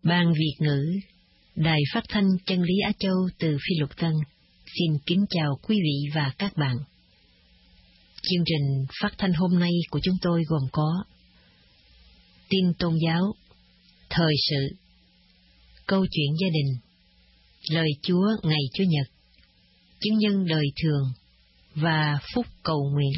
Ban Việt ngữ, Đài Phát thanh Chân lý Á Châu từ Phi Luật Tân, xin kính chào quý vị và các bạn. Chương trình phát thanh hôm nay của chúng tôi gồm có tin tôn giáo, thời sự, câu chuyện gia đình, lời Chúa ngày Chủ nhật, chứng nhân đời thường và phúc cầu nguyện.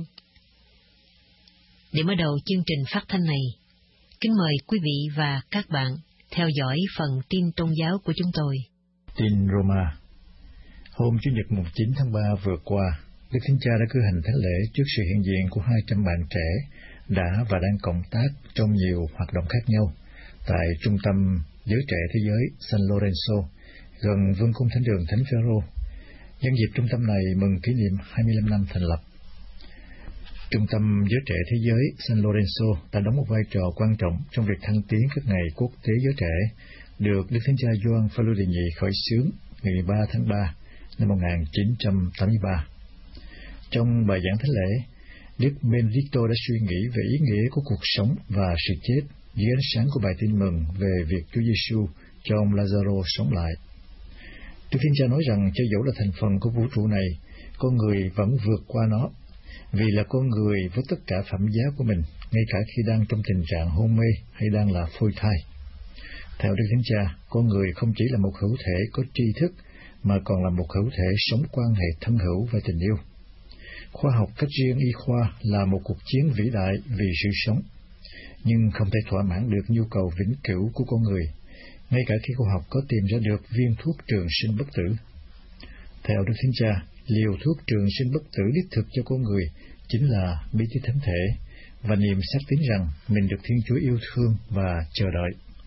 Để mở đầu chương trình phát thanh này, kính mời quý vị và các bạn theo dõi phần tin tôn giáo của chúng tôi. Tin Roma. Hôm Chủ nhật mùng 9 tháng 3 vừa qua, Đức Thánh Cha đã cử hành thánh lễ trước sự hiện diện của 200 bạn trẻ đã và đang cộng tác trong nhiều hoạt động khác nhau tại Trung tâm Giới Trẻ Thế Giới San Lorenzo, gần Vương cung Thánh đường Thánh Phêrô. Nhân dịp trung tâm này mừng kỷ niệm 25 năm thành lập. Trung tâm Giới Trẻ Thế Giới San Lorenzo đã đóng một vai trò quan trọng trong việc thăng tiến các ngày quốc tế giới trẻ, được Đức Thánh Cha Gioan Phaolô đệ nhị khởi xướng ngày 13 tháng 3 năm 1983. Trong bài giảng thánh lễ, Đức Benedicto đã suy nghĩ về ý nghĩa của cuộc sống và sự chết dưới ánh sáng của bài tin mừng về việc Chúa Giêsu cho ông Lazaro sống lại. Đức Thánh Cha nói rằng cho dẫu là thành phần của vũ trụ này, con người vẫn vượt qua nó, vì là con người với tất cả phẩm giá của mình, ngay cả khi đang trong tình trạng hôn mê hay đang là phôi thai. Theo Đức Thánh Cha, con người không chỉ là một hữu thể có tri thức, mà còn là một hữu thể sống quan hệ thân hữu và tình yêu. Khoa học cách riêng y khoa là một cuộc chiến vĩ đại vì sự sống, nhưng không thể thỏa mãn được nhu cầu vĩnh cửu của con người, ngay cả khi khoa học có tìm ra được viên thuốc trường sinh bất tử. Theo Đức Thánh Cha, liều thuốc trường sinh bất tử đích thực cho con người chính là bí tích thánh thể và niềm xác tín rằng mình được Thiên Chúa yêu thương và chờ đợi.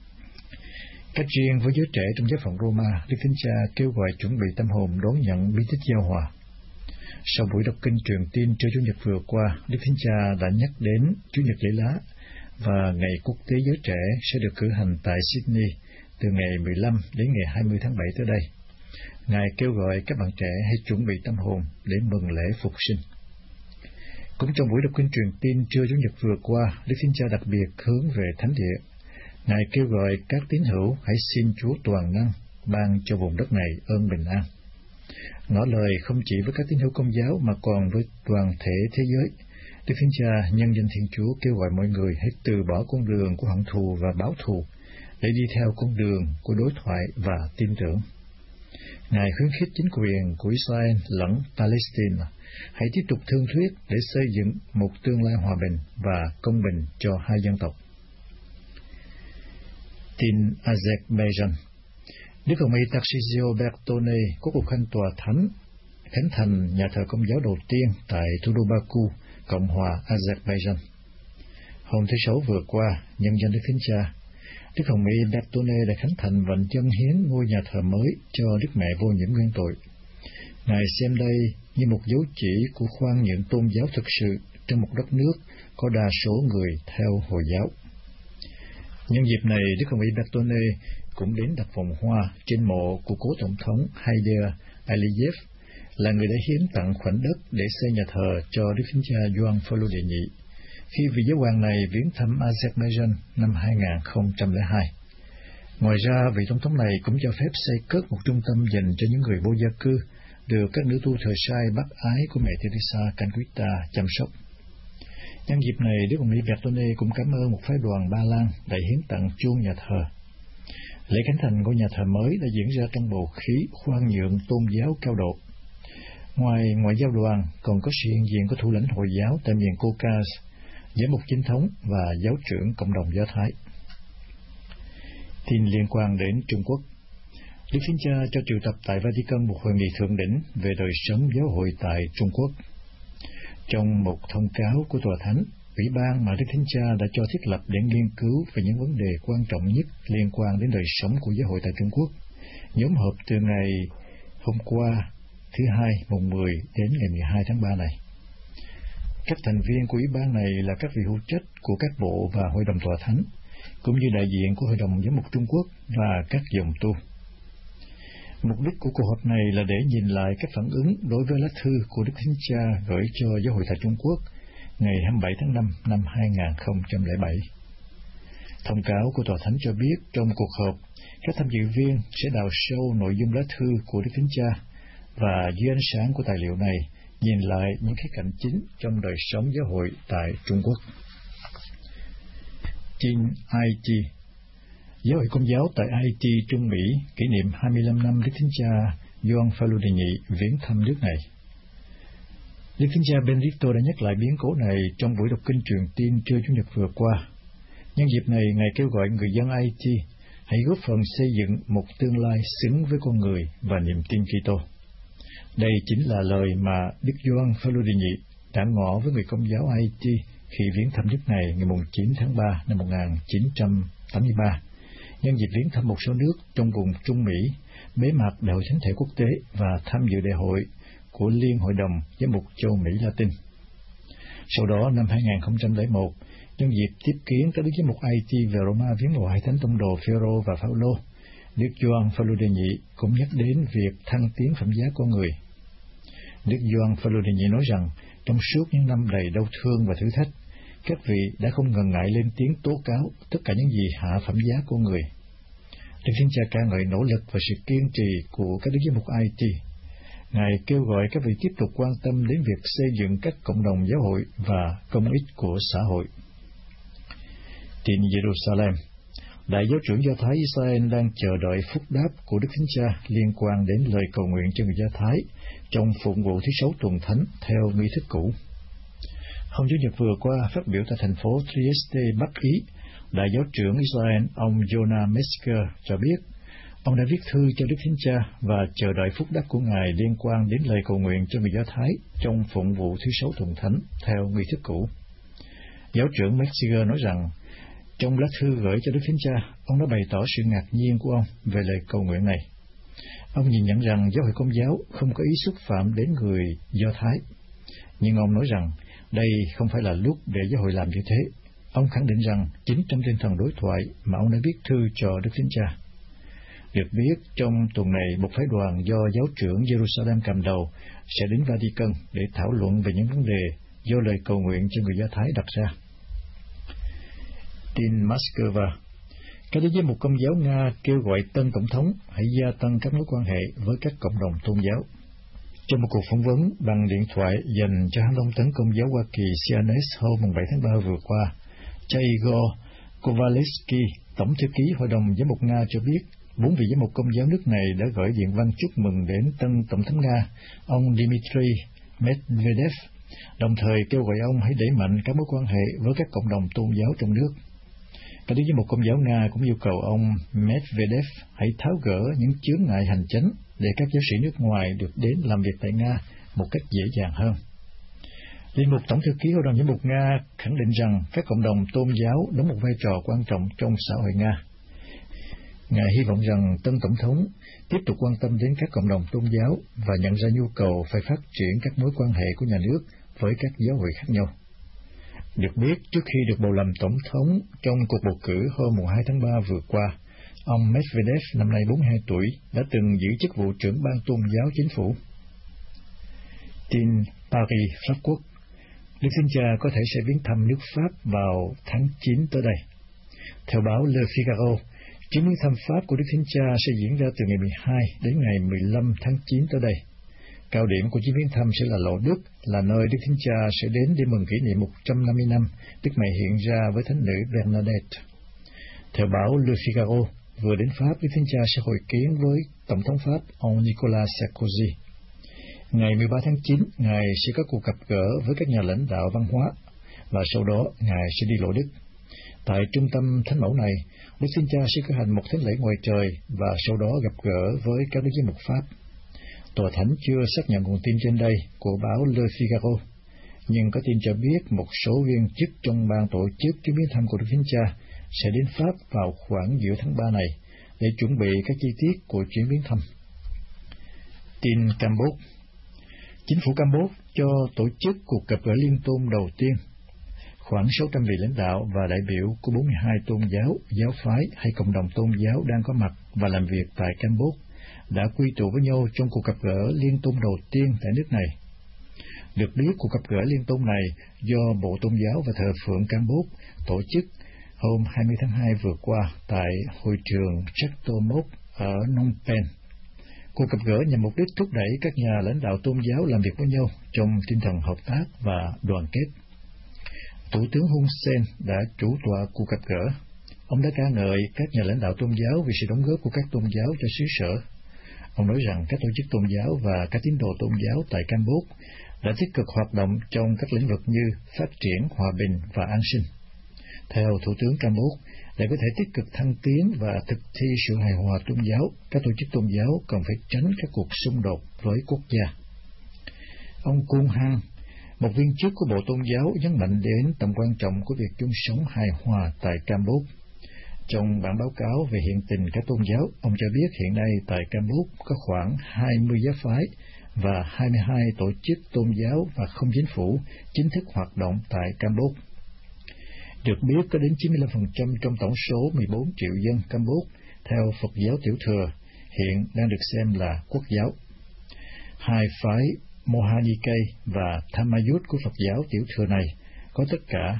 Cách riêng với giới trẻ trong giáo phận Roma, Đức Thánh Cha kêu gọi chuẩn bị tâm hồn đón nhận bí tích giao hòa. Sau buổi đọc kinh truyền tin trưa Chủ nhật vừa qua, Đức Thánh Cha đã nhắc đến Chủ nhật lễ lá và ngày quốc tế giới trẻ sẽ được cử hành tại Sydney từ ngày 15 đến ngày 20 tháng 7 tới đây. Ngài kêu gọi các bạn trẻ hãy chuẩn bị tâm hồn để mừng lễ phục sinh. Cũng trong buổi đọc kinh truyền tin trưa Chủ nhật vừa qua, Đức Thánh Cha đặc biệt hướng về Thánh địa. Ngài kêu gọi các tín hữu hãy xin Chúa toàn năng ban cho vùng đất này ơn bình an. Ngỏ lời không chỉ với các tín hữu Công giáo mà còn với toàn thể thế giới, Đức Thánh Cha nhân danh Thiên Chúa kêu gọi mọi người hãy từ bỏ con đường của hận thù và báo thù để đi theo con đường của đối thoại và tin tưởng. Ngài khuyến khích chính quyền của Israel lẫn Palestine hãy tiếp tục thương thuyết để xây dựng một tương lai hòa bình và công bình cho hai dân tộc. Tin Azerbaijan. Đức Hồng y Tarcisio Bertone có cuộc khánh tòa thánh khánh thành nhà thờ Công giáo đầu tiên tại thủ đô Baku, Cộng hòa Azerbaijan. Hôm thứ Sáu vừa qua, nhân danh Đức Thánh Cha, Đức Hồng y Bertone đã khánh thành và dâng hiến ngôi nhà thờ mới cho Đức Mẹ vô nhiễm nguyên tội. Ngài xem đây như một dấu chỉ của khoan nhượng tôn giáo thực sự trong một đất nước có đa số người theo Hồi giáo. Nhân dịp này, Đức Hồng y Bertone cũng đến đặt vòng hoa trên mộ của cố tổng thống Heydar Aliyev, là người đã hiến tặng khoảnh đất để xây nhà thờ cho Đức Thánh Cha Gioan Phaolô đệ nhị, khi vị giáo hoàng này viếng thăm Azerbaijan năm 2002. Ngoài ra, vị tổng thống này cũng cho phép xây cất một trung tâm dành cho những người vô gia cư, được các nữ tu thời sai bác ái của mẹ Teresa Calcutta chăm sóc. Nhân dịp này, Đức Hồng y Bertone cũng cảm ơn một phái đoàn Ba Lan đã hiến tặng chuông nhà thờ. Lễ khánh thành ngôi nhà thờ mới đã diễn ra trong bầu khí khoan nhượng tôn giáo cao độ. Ngoài ngoại giao đoàn, còn có sự hiện diện của thủ lãnh Hồi giáo tại miền Caucasus, giám mục chính thống và giáo trưởng cộng đồng Do Thái. Tin liên quan đến Trung Quốc. Đức Thánh Cha cho triệu tập tại Vatican một hội nghị thượng đỉnh về đời sống giáo hội tại Trung Quốc. Trong một thông cáo của Tòa Thánh, Ủy ban mà Đức Thánh Cha đã cho thiết lập để nghiên cứu về những vấn đề quan trọng nhất liên quan đến đời sống của giáo hội tại Trung Quốc, nhóm họp từ ngày hôm qua, thứ Hai, mùng 10 đến ngày 12 tháng 3 này. Các thành viên của Ủy ban này là các vị hữu trách của các bộ và Hội đồng Tòa Thánh, cũng như đại diện của Hội đồng Giám mục Trung Quốc và các dòng tu. Mục đích của cuộc họp này là để nhìn lại các phản ứng đối với lá thư của Đức Thánh Cha gửi cho Giáo hội tại Trung Quốc ngày 27 tháng 5 năm 2007. Thông cáo của Tòa Thánh cho biết trong cuộc họp, các tham dự viên sẽ đào sâu nội dung lá thư của Đức Thánh Cha và dưới ánh sáng của tài liệu này nhìn lại những khía cạnh chính trong đời sống giáo hội tại Trung Quốc. Tin Haiti. Giáo hội Công giáo tại Haiti, Trung Mỹ kỷ niệm 25 năm Đức Thánh Cha Gioan Phaolô đệ nhị viếng thăm nước này. Đức Thánh Cha Benedicto đã nhắc lại biến cố này trong buổi đọc kinh truyền tin trưa Chủ nhật vừa qua. Nhân dịp này, Ngài kêu gọi người dân Haiti hãy góp phần xây dựng một tương lai xứng với con người và niềm tin Kitô. Đây chính là lời mà Đức Gioan Phaolô đệ nhị đã ngỏ với người Công giáo Haiti khi viếng thăm nước này ngày 9 tháng 3 năm 1983, nhân dịp viếng thăm một số nước trong vùng Trung Mỹ, bế mạc Đại hội Thánh thể quốc tế và tham dự đại hội của Liên Hội đồng Giám mục châu Mỹ Latin. Sau đó, năm 2001, nhân dịp tiếp kiến các đức giám mục Haiti về Roma viếng mộ hai thánh tông đồ Phêrô và Phaolô, Đức Gioan Phaolô đệ nhị cũng nhắc đến việc thăng tiến phẩm giá con người. Đức Gioan Phaolô đệ nhị nói rằng, trong suốt những năm đầy đau thương và thử thách, các vị đã không ngần ngại lên tiếng tố cáo tất cả những gì hạ phẩm giá con người. Đức Thánh Cha ca ngợi nỗ lực và sự kiên trì của các đức giám mục Haiti. Ngài kêu gọi các vị tiếp tục quan tâm đến việc xây dựng các cộng đồng giáo hội và công ích của xã hội. Tin Jerusalem. Đại giáo trưởng Do Thái Israel đang chờ đợi phúc đáp của Đức Thánh Cha liên quan đến lời cầu nguyện cho người Do Thái trong phụng vụ thứ 6 tuần thánh theo nghi thức cũ. Hôm Chủ nhật vừa qua, phát biểu tại thành phố Trieste, Bắc Ý, Đại giáo trưởng Israel ông Jonah Metzger cho biết ông đã viết thư cho Đức Thánh Cha và chờ đợi phúc đáp của Ngài liên quan đến lời cầu nguyện cho người Do Thái trong phụng vụ thứ 6 tuần thánh theo nghi thức cũ. Giáo trưởng Metzger nói rằng, trong lá thư gửi cho Đức Thánh Cha, ông đã bày tỏ sự ngạc nhiên của ông về lời cầu nguyện này. Ông nhìn nhận rằng giáo hội Công giáo không có ý xúc phạm đến người Do Thái, nhưng ông nói rằng đây không phải là lúc để giáo hội làm như thế. Ông khẳng định rằng chính trong tinh thần đối thoại mà ông đã viết thư cho Đức Thánh Cha. Được biết, trong tuần này, một phái đoàn do giáo trưởng Jerusalem cầm đầu sẽ đến Vatican để thảo luận về những vấn đề do lời cầu nguyện cho người Do Thái đặt ra. Tin Moscow. Các đức giám mục Công giáo Nga kêu gọi tân tổng thống hãy gia tăng các mối quan hệ với các cộng đồng tôn giáo. Trong một cuộc phỏng vấn bằng điện thoại dành cho hãng thông tấn Công giáo Hoa Kỳ CNS hôm 7 tháng 3 vừa qua, cha Igor Kovalevsky, Tổng thư ký Hội đồng Giám mục Nga cho biết, 4 vị giám mục Công giáo nước này đã gửi điện văn chúc mừng đến tân Tổng thống Nga, ông Dmitry Medvedev, đồng thời kêu gọi ông hãy đẩy mạnh các mối quan hệ với các cộng đồng tôn giáo trong nước. Các đức giám mục Công giáo Nga cũng yêu cầu ông Medvedev hãy tháo gỡ những chướng ngại hành chánh để các giáo sĩ nước ngoài được đến làm việc tại Nga một cách dễ dàng hơn. Linh mục Tổng thư ký Hội đồng Giám mục Nga khẳng định rằng các cộng đồng tôn giáo đóng một vai trò quan trọng trong xã hội Nga. Ngài hy vọng rằng tân Tổng thống tiếp tục quan tâm đến các cộng đồng tôn giáo và nhận ra nhu cầu phải phát triển các mối quan hệ của nhà nước với các giáo hội khác nhau. Được biết, trước khi được bầu làm Tổng thống trong cuộc bầu cử hôm 2 tháng 3 vừa qua, ông Medvedev, năm nay 42 tuổi, đã từng giữ chức vụ trưởng ban tôn giáo chính phủ. Tin Paris, Pháp Quốc. Đức Thánh Cha có thể sẽ viếng thăm nước Pháp vào tháng 9 tới đây. Theo báo Le Figaro, chuyến viếng thăm Pháp của Đức Thánh Cha sẽ diễn ra từ ngày 12 đến ngày 15 tháng 9 tới đây. Cao điểm của chuyến viếng thăm sẽ là Lộ Đức, là nơi Đức Thánh Cha sẽ đến để mừng kỷ niệm 150 năm Đức Mẹ hiện ra với Thánh nữ Bernadette. Theo báo Le Figaro, vừa đến Pháp, Đức Thánh Cha sẽ hội kiến với Tổng thống Pháp, ông Nicolas Sarkozy. Ngày 13 tháng 9, Ngài sẽ có cuộc gặp gỡ với các nhà lãnh đạo văn hóa, và sau đó Ngài sẽ đi Lộ Đức. Tại trung tâm thánh mẫu này, Đức Thánh Cha sẽ cử hành một thánh lễ ngoài trời và sau đó gặp gỡ với các đức giám mục Pháp. Tòa Thánh chưa xác nhận nguồn tin trên đây của báo Le Figaro, nhưng có tin cho biết một số viên chức trong ban tổ chức chuyến viếng thăm của Đức Thánh Cha sẽ đến Pháp vào khoảng giữa tháng 3 này để chuẩn bị các chi tiết của chuyến viếng thăm. Tin Campuchia. Chính phủ Campuchia cho tổ chức cuộc gặp gỡ liên tôn đầu tiên. Khoảng 600 vị lãnh đạo và đại biểu của 42 tôn giáo, giáo phái hay cộng đồng tôn giáo đang có mặt và làm việc tại Campuchia đã quy tụ với nhau trong cuộc gặp gỡ liên tôn đầu tiên tại nước này. Được biết, cuộc gặp gỡ liên tôn này do Bộ Tôn giáo và Thờ phượng Campuchia tổ chức Hôm 20 tháng 2 vừa qua, tại hội trường Chaktomok ở Phnom Penh, cuộc gặp gỡ nhằm mục đích thúc đẩy các nhà lãnh đạo tôn giáo làm việc với nhau trong tinh thần hợp tác và đoàn kết. Thủ tướng Hun Sen đã chủ tọa cuộc gặp gỡ. Ông đã ca ngợi các nhà lãnh đạo tôn giáo vì sự đóng góp của các tôn giáo cho xứ sở. Ông nói rằng các tổ chức tôn giáo và các tín đồ tôn giáo tại Campuchia đã tích cực hoạt động trong các lĩnh vực như phát triển, hòa bình và an sinh. Theo Thủ tướng Campuchia, để có thể tích cực thăng tiến và thực thi sự hài hòa tôn giáo, các tổ chức tôn giáo cần phải tránh các cuộc xung đột với quốc gia. Ông Kun Han, một viên chức của Bộ Tôn giáo, nhấn mạnh đến tầm quan trọng của việc chung sống hài hòa tại Campuchia. Trong bản báo cáo về hiện tình các tôn giáo, ông cho biết hiện nay tại Campuchia có khoảng 20 giáo phái và 22 tổ chức tôn giáo và không chính phủ chính thức hoạt động tại Campuchia. Được biết có đến 95% trong tổng số 14 triệu dân Campuchia theo Phật giáo Tiểu Thừa hiện đang được xem là quốc giáo. Hai phái Mohanikay và Thammayut của Phật giáo Tiểu Thừa này có tất cả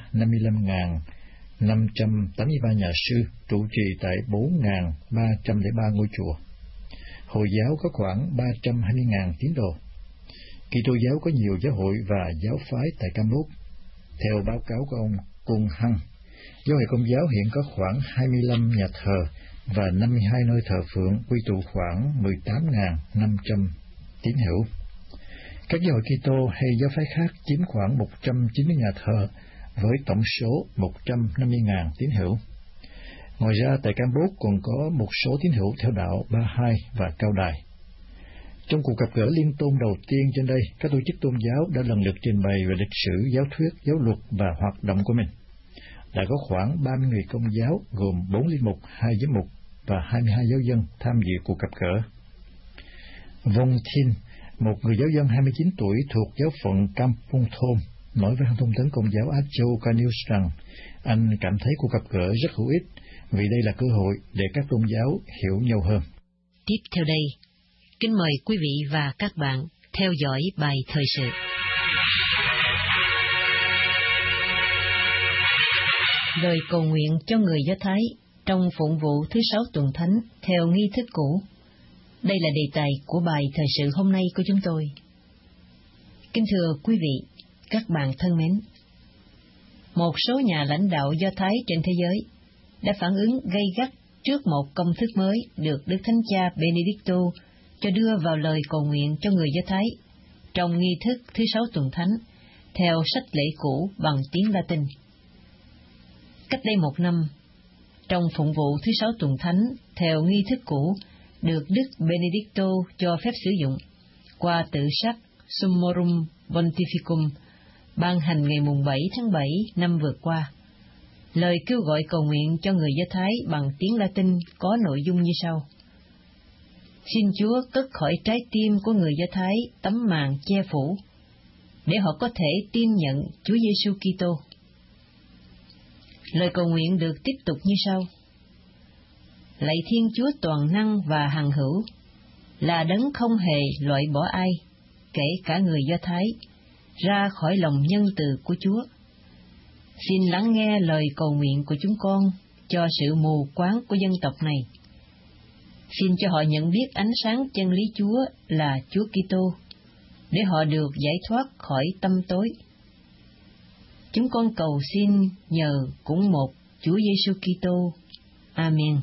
55.583 nhà sư trụ trì tại 4.303 ngôi chùa. Hồi giáo có khoảng 320.000 tín đồ. Kitô giáo có nhiều giáo hội và giáo phái tại Campuchia. Theo báo cáo của ông Kun Hăng, giáo hội Công giáo hiện có khoảng 25 nhà thờ và 52 nơi thờ phượng quy tụ khoảng 18.500 tín hữu. Các giáo hội Kitô hay giáo phái khác chiếm khoảng 190 nhà thờ với tổng số 150.000 tín hữu. Ngoài ra, tại Campuchia còn có một số tín hữu theo đạo Bahá'í và Cao Đài. Trong cuộc gặp gỡ liên tôn đầu tiên trên đây, các tổ chức tôn giáo đã lần lượt trình bày về lịch sử, giáo thuyết, giáo luật và hoạt động của mình. Đã có khoảng 30 người Công giáo gồm 4 linh mục, 2 giám mục và 22 giáo dân tham dự cuộc gặp gỡ. Vong Thin, một người giáo dân 29 tuổi thuộc giáo phận Kampong Thom, nói với hãng thông tấn Công giáo Á Châu News rằng anh cảm thấy cuộc gặp gỡ rất hữu ích vì đây là cơ hội để các tôn giáo hiểu nhau hơn. Tiếp theo đây, kính mời quý vị và các bạn theo dõi bài thời sự. Lời cầu nguyện cho người Do Thái trong phụng vụ thứ 6 tuần thánh theo nghi thức cũ. Đây là đề tài của bài thời sự hôm nay của chúng tôi. Kính thưa quý vị, các bạn thân mến, một số nhà lãnh đạo Do Thái trên thế giới đã phản ứng gay gắt trước một công thức mới được Đức Thánh Cha Benedicto cho đưa vào lời cầu nguyện cho người Do Thái trong nghi thức thứ 6 tuần thánh theo sách lễ cũ bằng tiếng Latin. Cách đây 1 năm, trong phụng vụ thứ 6 tuần thánh theo nghi thức cũ được Đức Benedicto cho phép sử dụng qua tự sắc Summorum Pontificum ban hành ngày 7 tháng 7 năm vừa qua. Lời kêu gọi cầu nguyện cho người Do Thái bằng tiếng Latin có nội dung như sau: Xin Chúa cất khỏi trái tim của người Do Thái tấm màn che phủ, để họ có thể tin nhận Chúa Giêsu Kitô. Lời cầu nguyện được tiếp tục như sau: Lạy Thiên Chúa toàn năng và hằng hữu, là đấng không hề loại bỏ ai, kể cả người Do Thái, ra khỏi lòng nhân từ của Chúa. Xin lắng nghe lời cầu nguyện của chúng con cho sự mù quáng của dân tộc này. Xin cho họ nhận biết ánh sáng chân lý Chúa là Chúa Kitô, để họ được giải thoát khỏi tâm tối. Chúng con cầu xin nhờ cũng một Chúa Giêsu Kitô. Amen.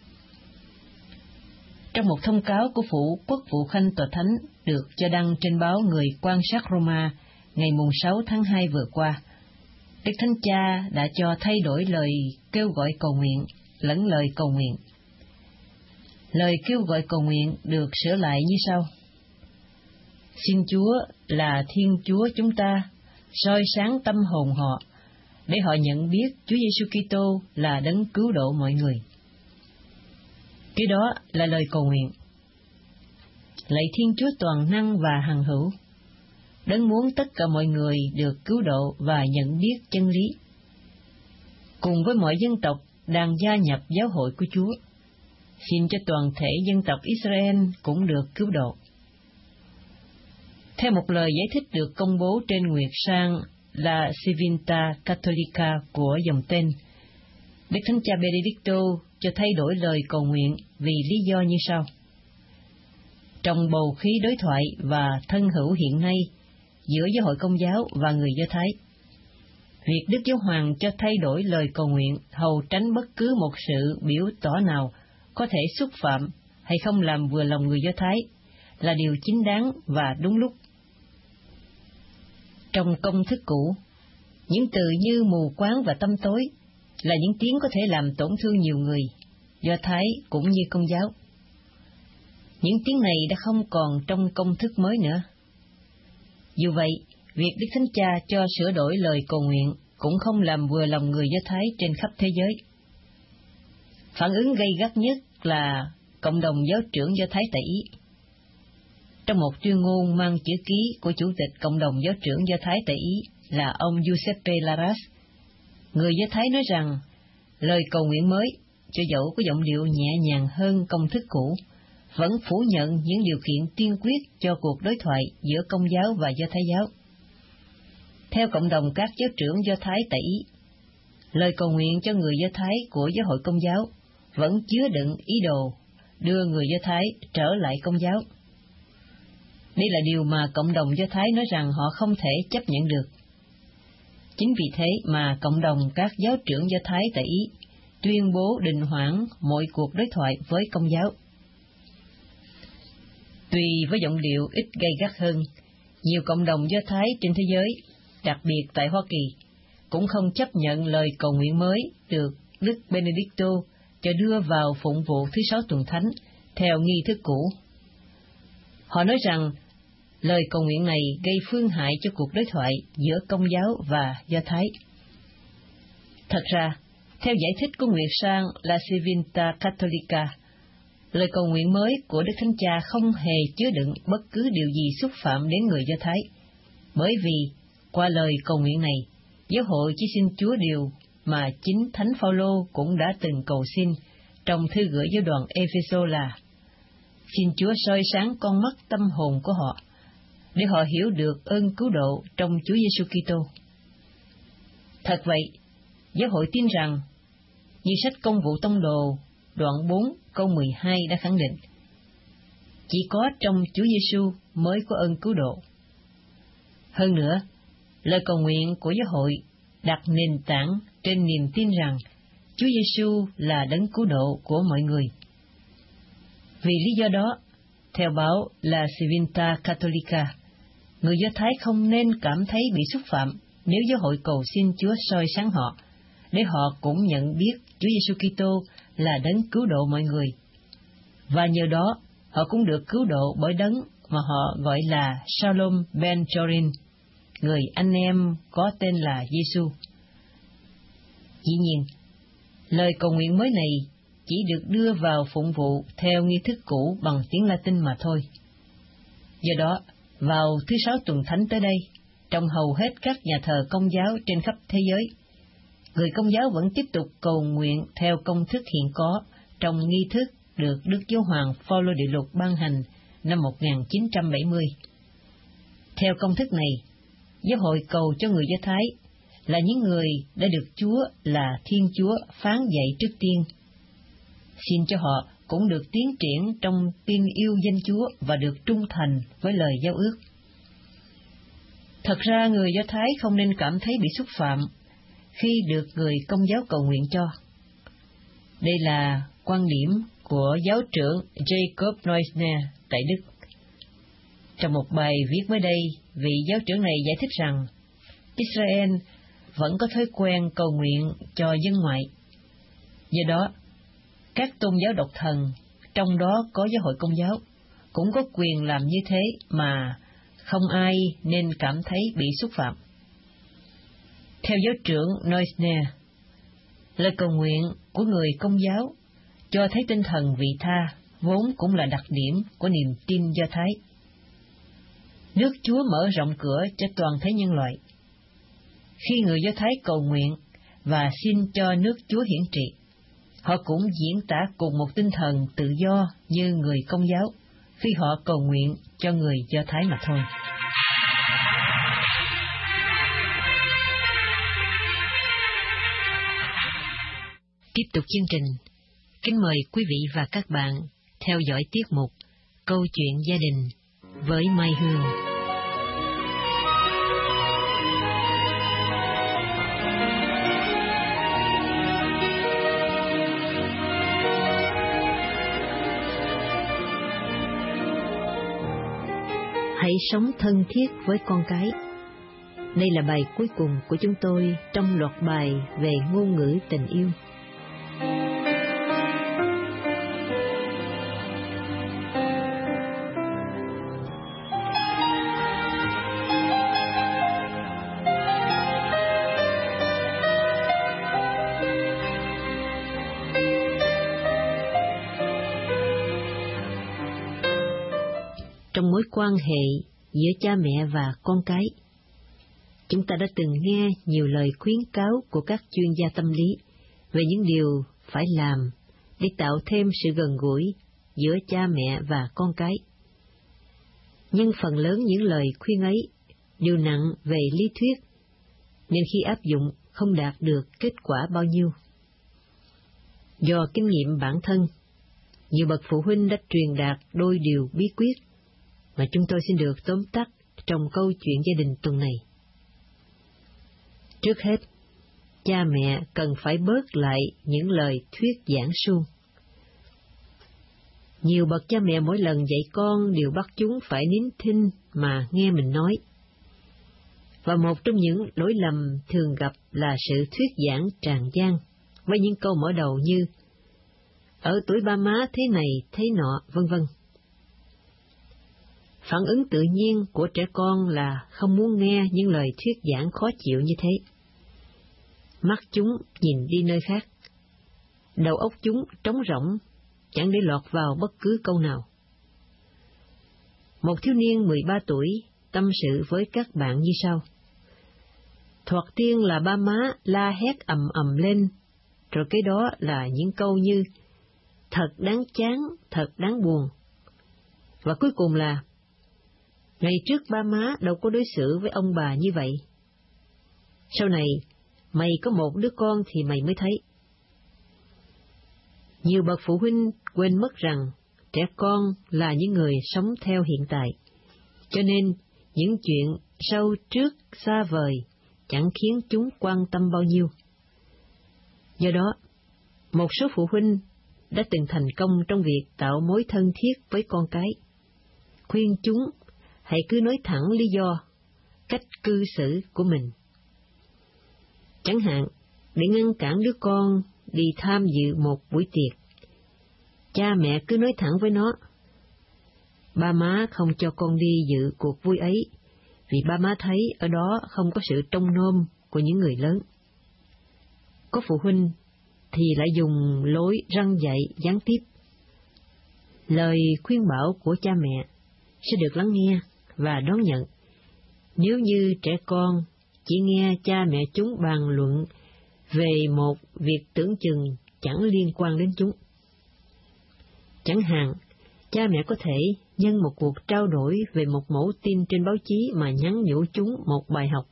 Trong một thông cáo của Phủ Quốc vụ Khanh Tòa Thánh được cho đăng trên báo Người Quan sát Roma ngày 6 tháng 2 vừa qua, Đức Thánh Cha đã cho thay đổi lời kêu gọi cầu nguyện lẫn lời cầu nguyện. Lời kêu gọi cầu nguyện được sửa lại như sau: Xin Chúa là Thiên Chúa chúng ta, soi sáng tâm hồn họ, để họ nhận biết Chúa Giêsu Kitô là đấng cứu độ mọi người. Cái đó là lời cầu nguyện. Lạy Thiên Chúa toàn năng và hằng hữu, đấng muốn tất cả mọi người được cứu độ và nhận biết chân lý. Cùng với mọi dân tộc đang gia nhập giáo hội của Chúa, xin cho toàn thể dân tộc Israel cũng được cứu độ. Theo một lời giải thích được công bố trên nguyệt sang La Civiltà Cattolica của dòng tên, Đức Thánh Cha Benedicto cho thay đổi lời cầu nguyện vì lý do như sau. Trong bầu khí đối thoại và thân hữu hiện nay giữa giáo hội Công giáo và người Do Thái, việc Đức Giáo Hoàng cho thay đổi lời cầu nguyện hầu tránh bất cứ một sự biểu tỏ nào có thể xúc phạm hay không làm vừa lòng người Do Thái là điều chính đáng và đúng lúc. Trong công thức cũ, những từ như mù quáng và tăm tối là những tiếng có thể làm tổn thương nhiều người, Do Thái cũng như Công giáo. Những tiếng này đã không còn trong công thức mới nữa. Dù vậy, việc Đức Thánh Cha cho sửa đổi lời cầu nguyện cũng không làm vừa lòng người Do Thái trên khắp thế giới. Phản ứng gay gắt nhất là cộng đồng giáo trưởng Do Thái tại Ý. Trong một tuyên ngôn mang chữ ký của Chủ tịch Cộng đồng giáo trưởng Do Thái tại Ý là ông Giuseppe Laras, người Do Thái nói rằng lời cầu nguyện mới, cho dẫu có giọng điệu nhẹ nhàng hơn công thức cũ, vẫn phủ nhận những điều kiện tiên quyết cho cuộc đối thoại giữa Công giáo và Do Thái giáo. Theo cộng đồng các giáo trưởng Do Thái tại Ý, lời cầu nguyện cho người Do Thái của giáo hội Công giáo vẫn chứa đựng ý đồ đưa người Do Thái trở lại Công giáo. Đây là điều mà cộng đồng Do Thái nói rằng họ không thể chấp nhận được. Chính vì thế mà cộng đồng các giáo trưởng Do Thái tại Ý tuyên bố đình hoãn mọi cuộc đối thoại với Công giáo. Tuy với giọng điệu ít gay gắt hơn, nhiều cộng đồng Do Thái trên thế giới, đặc biệt tại Hoa Kỳ, cũng không chấp nhận lời cầu nguyện mới được Đức Benedicto cho đưa vào phụng vụ thứ Sáu tuần thánh theo nghi thức cũ. Họ nói rằng lời cầu nguyện này gây phương hại cho cuộc đối thoại giữa Công giáo và Do Thái. Thật ra, theo giải thích của Nguyệt Sang La Civiltà Cattolica, lời cầu nguyện mới của Đức Thánh Cha không hề chứa đựng bất cứ điều gì xúc phạm đến người Do Thái, bởi vì qua lời cầu nguyện này, giáo hội chỉ xin Chúa điều mà chính Thánh Phaolô cũng đã từng cầu xin trong thư gửi giáo đoàn Epheso là: xin Chúa soi sáng con mắt tâm hồn của họ, để họ hiểu được ơn cứu độ trong Chúa Giêsu Kitô. Thật vậy, giáo hội tin rằng, như sách Công vụ Tông đồ đoạn 4 câu 12 đã khẳng định, chỉ có trong Chúa Giêsu mới có ơn cứu độ. Hơn nữa, lời cầu nguyện của giáo hội đặt nền tảng trên niềm tin rằng Chúa Giêsu là đấng cứu độ của mọi người. Vì lý do đó, theo báo La Civiltà Cattolica, người Do Thái không nên cảm thấy bị xúc phạm nếu giáo hội cầu xin Chúa soi sáng họ, để họ cũng nhận biết Chúa Giêsu Kitô là đấng cứu độ mọi người. Và nhờ đó, họ cũng được cứu độ bởi đấng mà họ gọi là Shalom Ben Jorin, người anh em có tên là Giêsu. Dĩ nhiên, lời cầu nguyện mới này chỉ được đưa vào phụng vụ theo nghi thức cũ bằng tiếng Latin mà thôi. Do đó, vào thứ Sáu tuần thánh tới đây, trong hầu hết các nhà thờ Công giáo trên khắp thế giới, người Công giáo vẫn tiếp tục cầu nguyện theo công thức hiện có trong nghi thức được Đức Giáo hoàng Phaolô Đệ Lục ban hành năm 1970. Theo công thức này, giáo hội cầu cho người Do Thái là những người đã được Chúa là Thiên Chúa phán dạy trước tiên. Xin cho họ cũng được tiến triển trong tin yêu danh Chúa và được trung thành với lời giao ước. Thật ra người Do Thái không nên cảm thấy bị xúc phạm khi được người Công giáo cầu nguyện cho. Đây là quan điểm của giáo trưởng Jacob Neusner tại Đức. Trong một bài viết mới đây, vị giáo trưởng này giải thích rằng Israel vẫn có thói quen cầu nguyện cho dân ngoại. Do đó, các tôn giáo độc thần, trong đó có giáo hội Công giáo, cũng có quyền làm như thế mà không ai nên cảm thấy bị xúc phạm. Theo giáo trưởng Neusner, lời cầu nguyện của người Công giáo cho thấy tinh thần vị tha vốn cũng là đặc điểm của niềm tin Do Thái. Nước Chúa mở rộng cửa cho toàn thể nhân loại. Khi người Do Thái cầu nguyện và xin cho nước Chúa hiển trị, họ cũng diễn tả cùng một tinh thần tự do như người Công giáo khi họ cầu nguyện cho người Do Thái mà thôi. tục chương trình, kính mời quý vị và các bạn theo dõi tiết mục Câu chuyện gia đình với Mai Hương. Hãy sống thân thiết với con cái. Đây là bài cuối cùng của chúng tôi trong loạt bài về ngôn ngữ tình yêu. Trong mối quan hệ giữa cha mẹ và con cái, chúng ta đã từng nghe nhiều lời khuyến cáo của các chuyên gia tâm lý về những điều phải làm để tạo thêm sự gần gũi giữa cha mẹ và con cái. Nhưng phần lớn những lời khuyên ấy đều nặng về lý thuyết, nên khi áp dụng không đạt được kết quả bao nhiêu. Do kinh nghiệm bản thân, nhiều bậc phụ huynh đã truyền đạt đôi điều bí quyết mà chúng tôi xin được tóm tắt trong câu chuyện gia đình tuần này. Trước hết, cha mẹ cần phải bớt lại những lời thuyết giảng suông. Nhiều bậc cha mẹ mỗi lần dạy con đều bắt chúng phải nín thinh mà nghe mình nói. Và một trong những lỗi lầm thường gặp là sự thuyết giảng tràn gian với những câu mở đầu như ở tuổi ba má thế này thế nọ, vân vân. Phản ứng tự nhiên của trẻ con là không muốn nghe những lời thuyết giảng khó chịu như thế. Mắt chúng nhìn đi nơi khác, đầu óc chúng trống rỗng, chẳng để lọt vào bất cứ câu nào. Một thiếu niên 13 tuổi tâm sự với các bạn như sau. Thoạt tiên là ba má la hét ầm ầm lên, rồi kế đó là những câu như thật đáng chán, thật đáng buồn. Và cuối cùng là ngày trước ba má đâu có đối xử với ông bà như vậy. Sau này, mày có một đứa con thì mày mới thấy. Nhiều bậc phụ huynh quên mất rằng trẻ con là những người sống theo hiện tại, cho nên những chuyện sau trước xa vời chẳng khiến chúng quan tâm bao nhiêu. Do đó, một số phụ huynh đã từng thành công trong việc tạo mối thân thiết với con cái, khuyên chúng hãy cứ nói thẳng lý do, cách cư xử của mình. Chẳng hạn, để ngăn cản đứa con đi tham dự một buổi tiệc, cha mẹ cứ nói thẳng với nó, ba má không cho con đi dự cuộc vui ấy, vì ba má thấy ở đó không có sự trông nom của những người lớn. Có phụ huynh thì lại dùng lối răn dạy gián tiếp. Lời khuyên bảo của cha mẹ sẽ được lắng nghe và đón nhận nếu như trẻ con chỉ nghe cha mẹ chúng bàn luận về một việc tưởng chừng chẳng liên quan đến chúng. Chẳng hạn, cha mẹ có thể nhân một cuộc trao đổi về một mẫu tin trên báo chí mà nhắn nhủ chúng một bài học.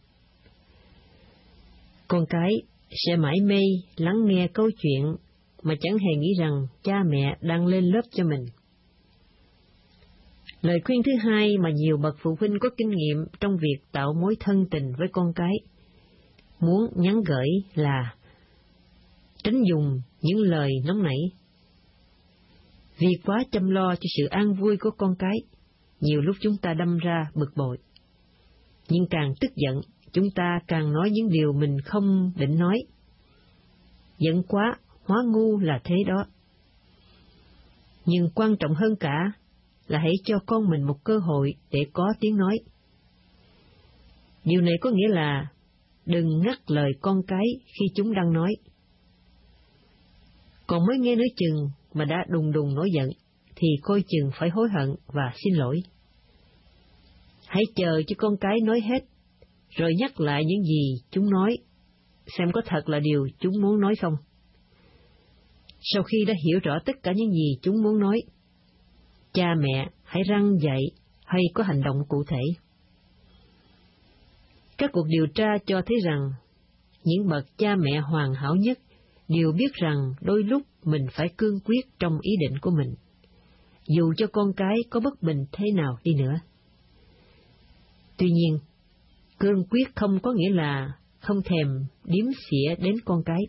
Con cái sẽ mải mê lắng nghe câu chuyện mà chẳng hề nghĩ rằng cha mẹ đang lên lớp cho mình. Lời khuyên thứ hai mà nhiều bậc phụ huynh có kinh nghiệm trong việc tạo mối thân tình với con cái muốn nhắn gửi là tránh dùng những lời nóng nảy. Vì quá chăm lo cho sự an vui của con cái, nhiều lúc chúng ta đâm ra bực bội. Nhưng càng tức giận, chúng ta càng nói những điều mình không định nói. Giận quá, hóa ngu là thế đó. Nhưng quan trọng hơn cả là hãy cho con mình một cơ hội để có tiếng nói. Điều này có nghĩa là đừng ngắt lời con cái khi chúng đang nói. Còn mới nghe nửa chừng mà đã đùng đùng nổi giận, thì coi chừng phải hối hận và xin lỗi. Hãy chờ cho con cái nói hết, rồi nhắc lại những gì chúng nói, xem có thật là điều chúng muốn nói không. Sau khi đã hiểu rõ tất cả những gì chúng muốn nói, cha mẹ hãy răn dạy hay có hành động cụ thể. Các cuộc điều tra cho thấy rằng những bậc cha mẹ hoàn hảo nhất đều biết rằng đôi lúc mình phải cương quyết trong ý định của mình, dù cho con cái có bất bình thế nào đi nữa. Tuy nhiên, cương quyết không có nghĩa là không thèm điếm xỉa đến con cái.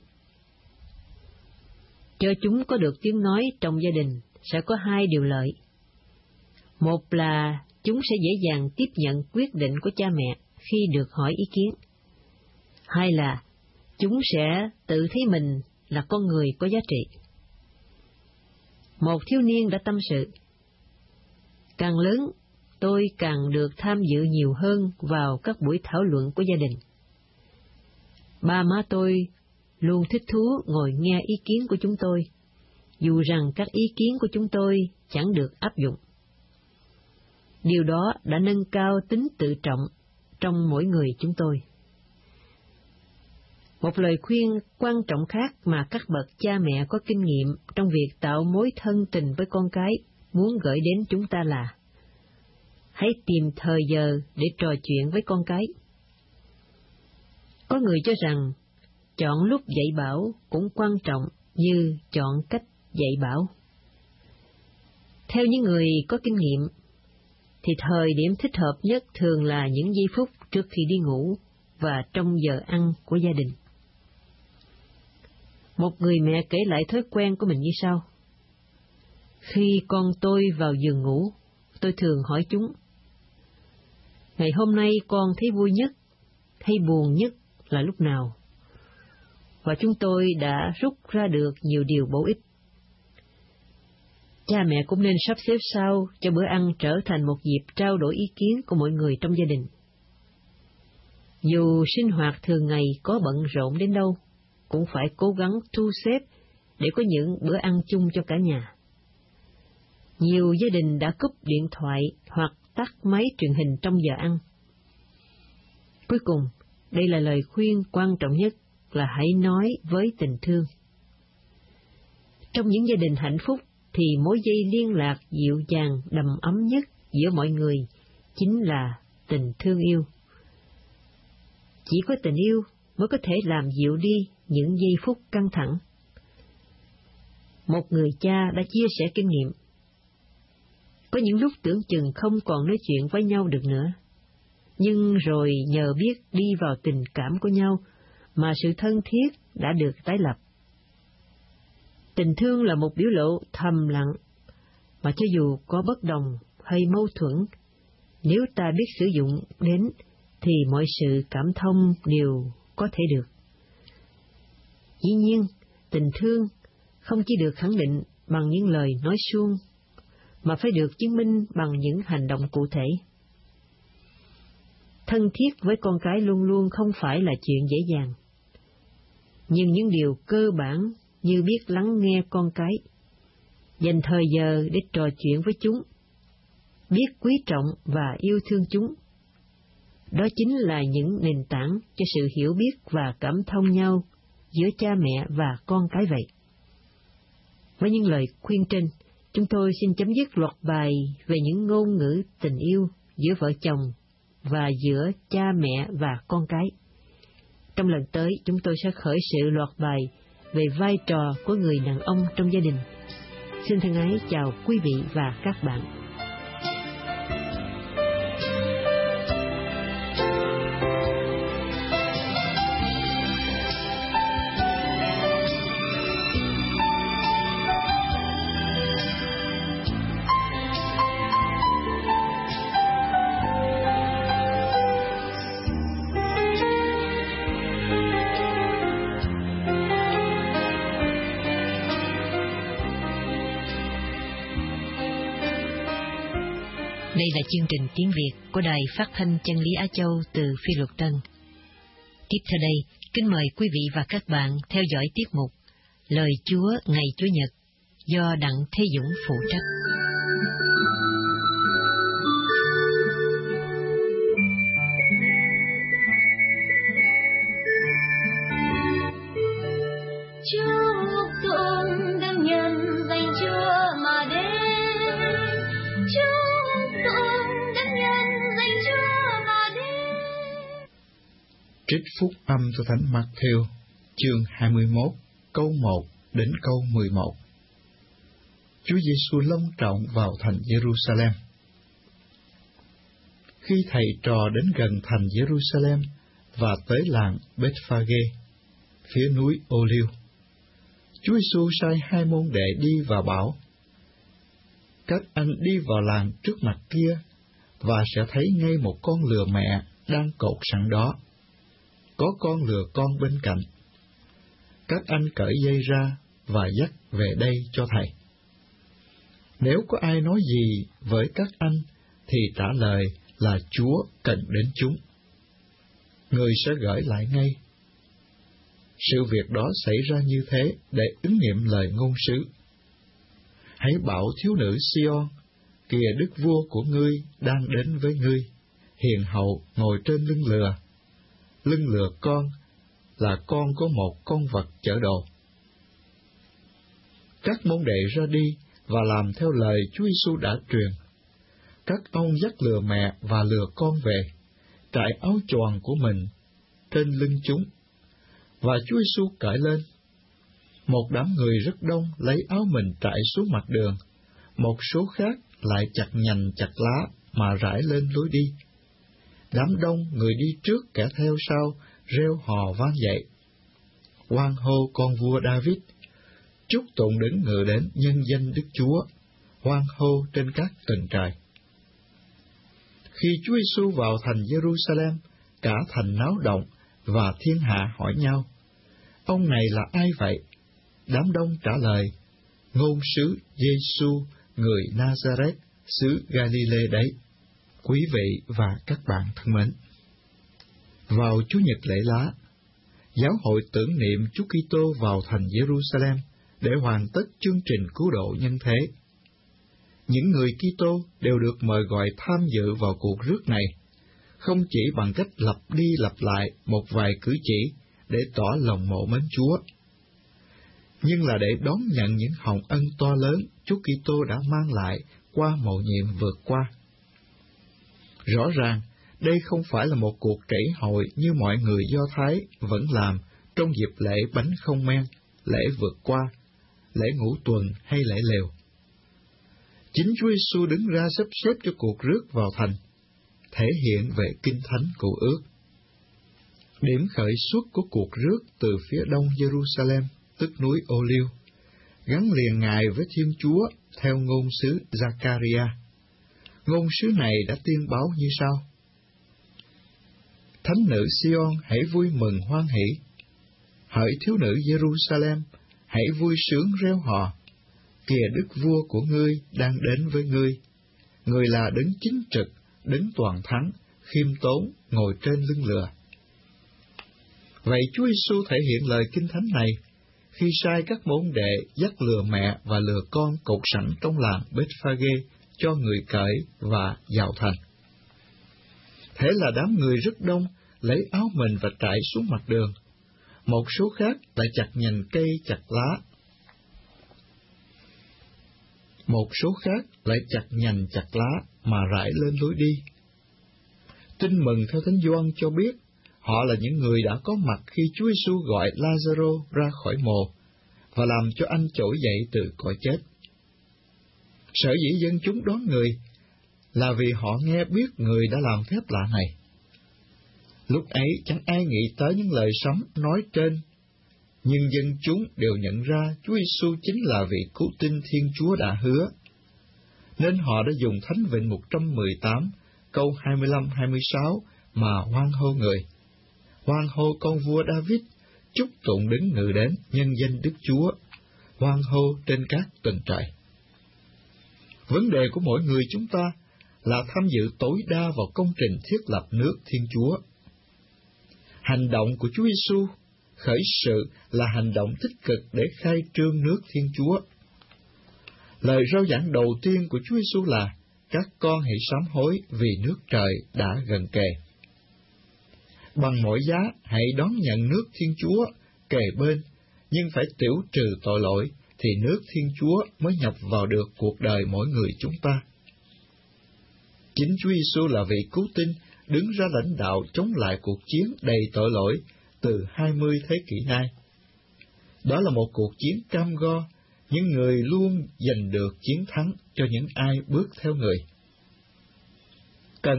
Cho chúng có được tiếng nói trong gia đình sẽ có hai điều lợi. Một là chúng sẽ dễ dàng tiếp nhận quyết định của cha mẹ khi được hỏi ý kiến. Hai là chúng sẽ tự thấy mình là con người có giá trị. Một thiếu niên đã tâm sự: càng lớn, tôi càng được tham dự nhiều hơn vào các buổi thảo luận của gia đình. Ba má tôi luôn thích thú ngồi nghe ý kiến của chúng tôi, dù rằng các ý kiến của chúng tôi chẳng được áp dụng. Điều đó đã nâng cao tính tự trọng trong mỗi người chúng tôi. Một lời khuyên quan trọng khác mà các bậc cha mẹ có kinh nghiệm trong việc tạo mối thân tình với con cái muốn gửi đến chúng ta là: hãy tìm thời giờ để trò chuyện với con cái. Có người cho rằng chọn lúc dạy bảo cũng quan trọng như chọn cách dạy bảo. Theo những người có kinh nghiệm, thì thời điểm thích hợp nhất thường là những giây phút trước khi đi ngủ và trong giờ ăn của gia đình. Một người mẹ kể lại thói quen của mình như sau: khi con tôi vào giường ngủ, tôi thường hỏi chúng: ngày hôm nay con thấy vui nhất hay buồn nhất là lúc nào? Và chúng tôi đã rút ra được nhiều điều bổ ích. Cha mẹ cũng nên sắp xếp sao cho bữa ăn trở thành một dịp trao đổi ý kiến của mọi người trong gia đình. Dù sinh hoạt thường ngày có bận rộn đến đâu, cũng phải cố gắng thu xếp để có những bữa ăn chung cho cả nhà. Nhiều gia đình đã cúp điện thoại hoặc tắt máy truyền hình trong giờ ăn. Cuối cùng, đây là lời khuyên quan trọng nhất là hãy nói với tình thương. Trong những gia đình hạnh phúc thì mối dây liên lạc dịu dàng đầm ấm nhất giữa mọi người chính là tình thương yêu. Chỉ có tình yêu mới có thể làm dịu đi những giây phút căng thẳng. Một người cha đã chia sẻ kinh nghiệm: có những lúc tưởng chừng không còn nói chuyện với nhau được nữa, nhưng rồi nhờ biết đi vào tình cảm của nhau mà sự thân thiết đã được tái lập. Tình thương là một biểu lộ thầm lặng, mà cho dù có bất đồng hay mâu thuẫn, nếu ta biết sử dụng đến thì mọi sự cảm thông đều có thể được. Dĩ nhiên, tình thương không chỉ được khẳng định bằng những lời nói suông, mà phải được chứng minh bằng những hành động cụ thể. Thân thiết với con cái luôn luôn không phải là chuyện dễ dàng, nhưng những điều cơ bản như biết lắng nghe con cái, dành thời giờ để trò chuyện với chúng, biết quý trọng và yêu thương chúng, đó chính là những nền tảng cho sự hiểu biết và cảm thông nhau giữa cha mẹ và con cái vậy. Với những lời khuyên trên, chúng tôi xin chấm dứt loạt bài về những ngôn ngữ tình yêu giữa vợ chồng và giữa cha mẹ và con cái. Trong lần tới, chúng tôi sẽ khởi sự loạt bài về vai trò của người đàn ông trong gia đình. Xin thân ái chào quý vị và các bạn. Đây là chương trình tiếng Việt của Đài Phát thanh Chân lý Á Châu từ Phi Luật Tân. Tiếp theo đây, kính mời quý vị và các bạn theo dõi tiết mục Lời Chúa ngày Chủ nhật do Đặng Thế Dũng phụ trách. Chúc tụng đấng nhân danh Chúa mà đến. Chúc tụng đấng nhân danh Chúa mà đến. Trích phúc âm từ Thánh Mаттêu, chương 21, câu 1 đến câu 11. Chúa Giêsu long trọng vào thành Jerusalem. Khi thầy trò đến gần thành Jerusalem và tới làng Bethphage, phía núi Ô-liêu, Chúa Giêsu sai 2 môn đệ đi và bảo: các anh đi vào làng trước mặt kia và sẽ thấy ngay một con lừa mẹ đang cột sẵn đó, có con lừa con bên cạnh. Các anh cởi dây ra và dắt về đây cho thầy. Nếu có ai nói gì với các anh thì trả lời là Chúa cần đến chúng. Người sẽ gửi lại ngay. Sự việc đó xảy ra như thế để ứng nghiệm lời ngôn sứ. Hãy bảo thiếu nữ Sion, kìa đức vua của ngươi đang đến với ngươi, hiền hậu ngồi trên lưng lừa. Lưng lừa con là con có một con vật chở đồ. Các môn đệ ra đi và làm theo lời Chúa Giêsu đã truyền. Các ông dắt lừa mẹ và lừa con về, trải áo choàng của mình trên lưng chúng, và Chúa Giêsu cởi lên. Một đám người rất đông lấy áo mình trải xuống mặt đường, một số khác lại chặt nhành chặt lá mà rải lên lối đi. Đám đông người đi trước kẻ theo sau reo hò vang dậy: hoan hô con vua David, chúc tụng đấng ngự đến nhân danh Đức Chúa, hoan hô trên các tầng trời. Khi Chúa Giêsu vào thành Jerusalem, cả thành náo động và thiên hạ hỏi nhau: ông này là ai vậy? Đám đông trả lời: ngôn sứ Giêsu người Nazareth xứ Galilee đấy. Quý vị và các bạn thân mến, vào Chủ nhật lễ lá, giáo hội tưởng niệm Chúa Kitô vào thành Jerusalem để hoàn tất chương trình cứu độ nhân thế. Những người Kitô đều được mời gọi tham dự vào cuộc rước này, không chỉ bằng cách lặp đi lặp lại một vài cử chỉ để tỏ lòng mộ mến Chúa, nhưng là để đón nhận những hồng ân to lớn Chúa Kitô đã mang lại qua mầu nhiệm vượt qua. Rõ ràng, đây không phải là một cuộc trẩy hội như mọi người Do Thái vẫn làm trong dịp lễ bánh không men, lễ vượt qua, lễ ngũ tuần hay lễ lều. Chính Chúa Giêsu đứng ra sắp xếp cho cuộc rước vào thành, thể hiện về Kinh Thánh Cựu Ước. Điểm khởi xuất của cuộc rước từ phía đông Jerusalem, tức núi Ô-liêu, gắn liền Ngài với Thiên Chúa theo ngôn sứ Giaccaria. Ngôn sứ này đã tiên báo như sau: thánh nữ Sion hãy vui mừng hoan hỷ, hỡi thiếu nữ Jerusalem hãy vui sướng reo hò, kìa đức vua của ngươi đang đến với ngươi, người là đấng chính trực, đấng toàn thắng, khiêm tốn, ngồi trên lưng lừa. Vậy Chúa Giêsu thể hiện lời Kinh Thánh này khi sai các môn đệ dắt lừa mẹ và lừa con cột sẵn trong làng Bethphage cho người cởi và vào thành. Thế là đám người rất đông lấy áo mình và trải xuống mặt đường, một số khác lại chặt nhành cây chặt lá. Một số khác lại chặt nhành chặt lá mà rải lên lối đi. Tin mừng theo Thánh Gioan cho biết, họ là những người đã có mặt khi Chúa Giêsu gọi Lazaro ra khỏi mồ và làm cho anh trỗi dậy từ cõi chết. Sở dĩ dân chúng đón người là vì họ nghe biết người đã làm phép lạ này. Lúc ấy chẳng ai nghĩ tới những lời sấm nói trên, nhưng dân chúng đều nhận ra Chúa Giêsu chính là vị cứu tinh Thiên Chúa đã hứa. Nên họ đã dùng Thánh Vịnh 118, câu 25-26 mà hoan hô người. Hoan hô con vua David, chúc tụng đấng ngự đến nhân danh Đức Chúa, hoan hô trên các tầng trời. Vấn đề của mỗi người chúng ta là tham dự tối đa vào công trình thiết lập nước Thiên Chúa. Hành động của Chúa Giêsu khởi sự là hành động tích cực để khai trương nước Thiên Chúa. Lời rao giảng đầu tiên của Chúa Giêsu là: các con hãy sám hối vì nước trời đã gần kề. Bằng mọi giá hãy đón nhận nước Thiên Chúa kề bên, nhưng phải tiểu trừ tội lỗi, thì nước Thiên Chúa mới nhập vào được cuộc đời mỗi người chúng ta. Chính Chúa Giêsu là vị cứu tinh đứng ra lãnh đạo chống lại cuộc chiến đầy tội lỗi từ 20 thế kỷ nay. Đó là một cuộc chiến cam go, nhưng người luôn giành được chiến thắng cho những ai bước theo người. Cần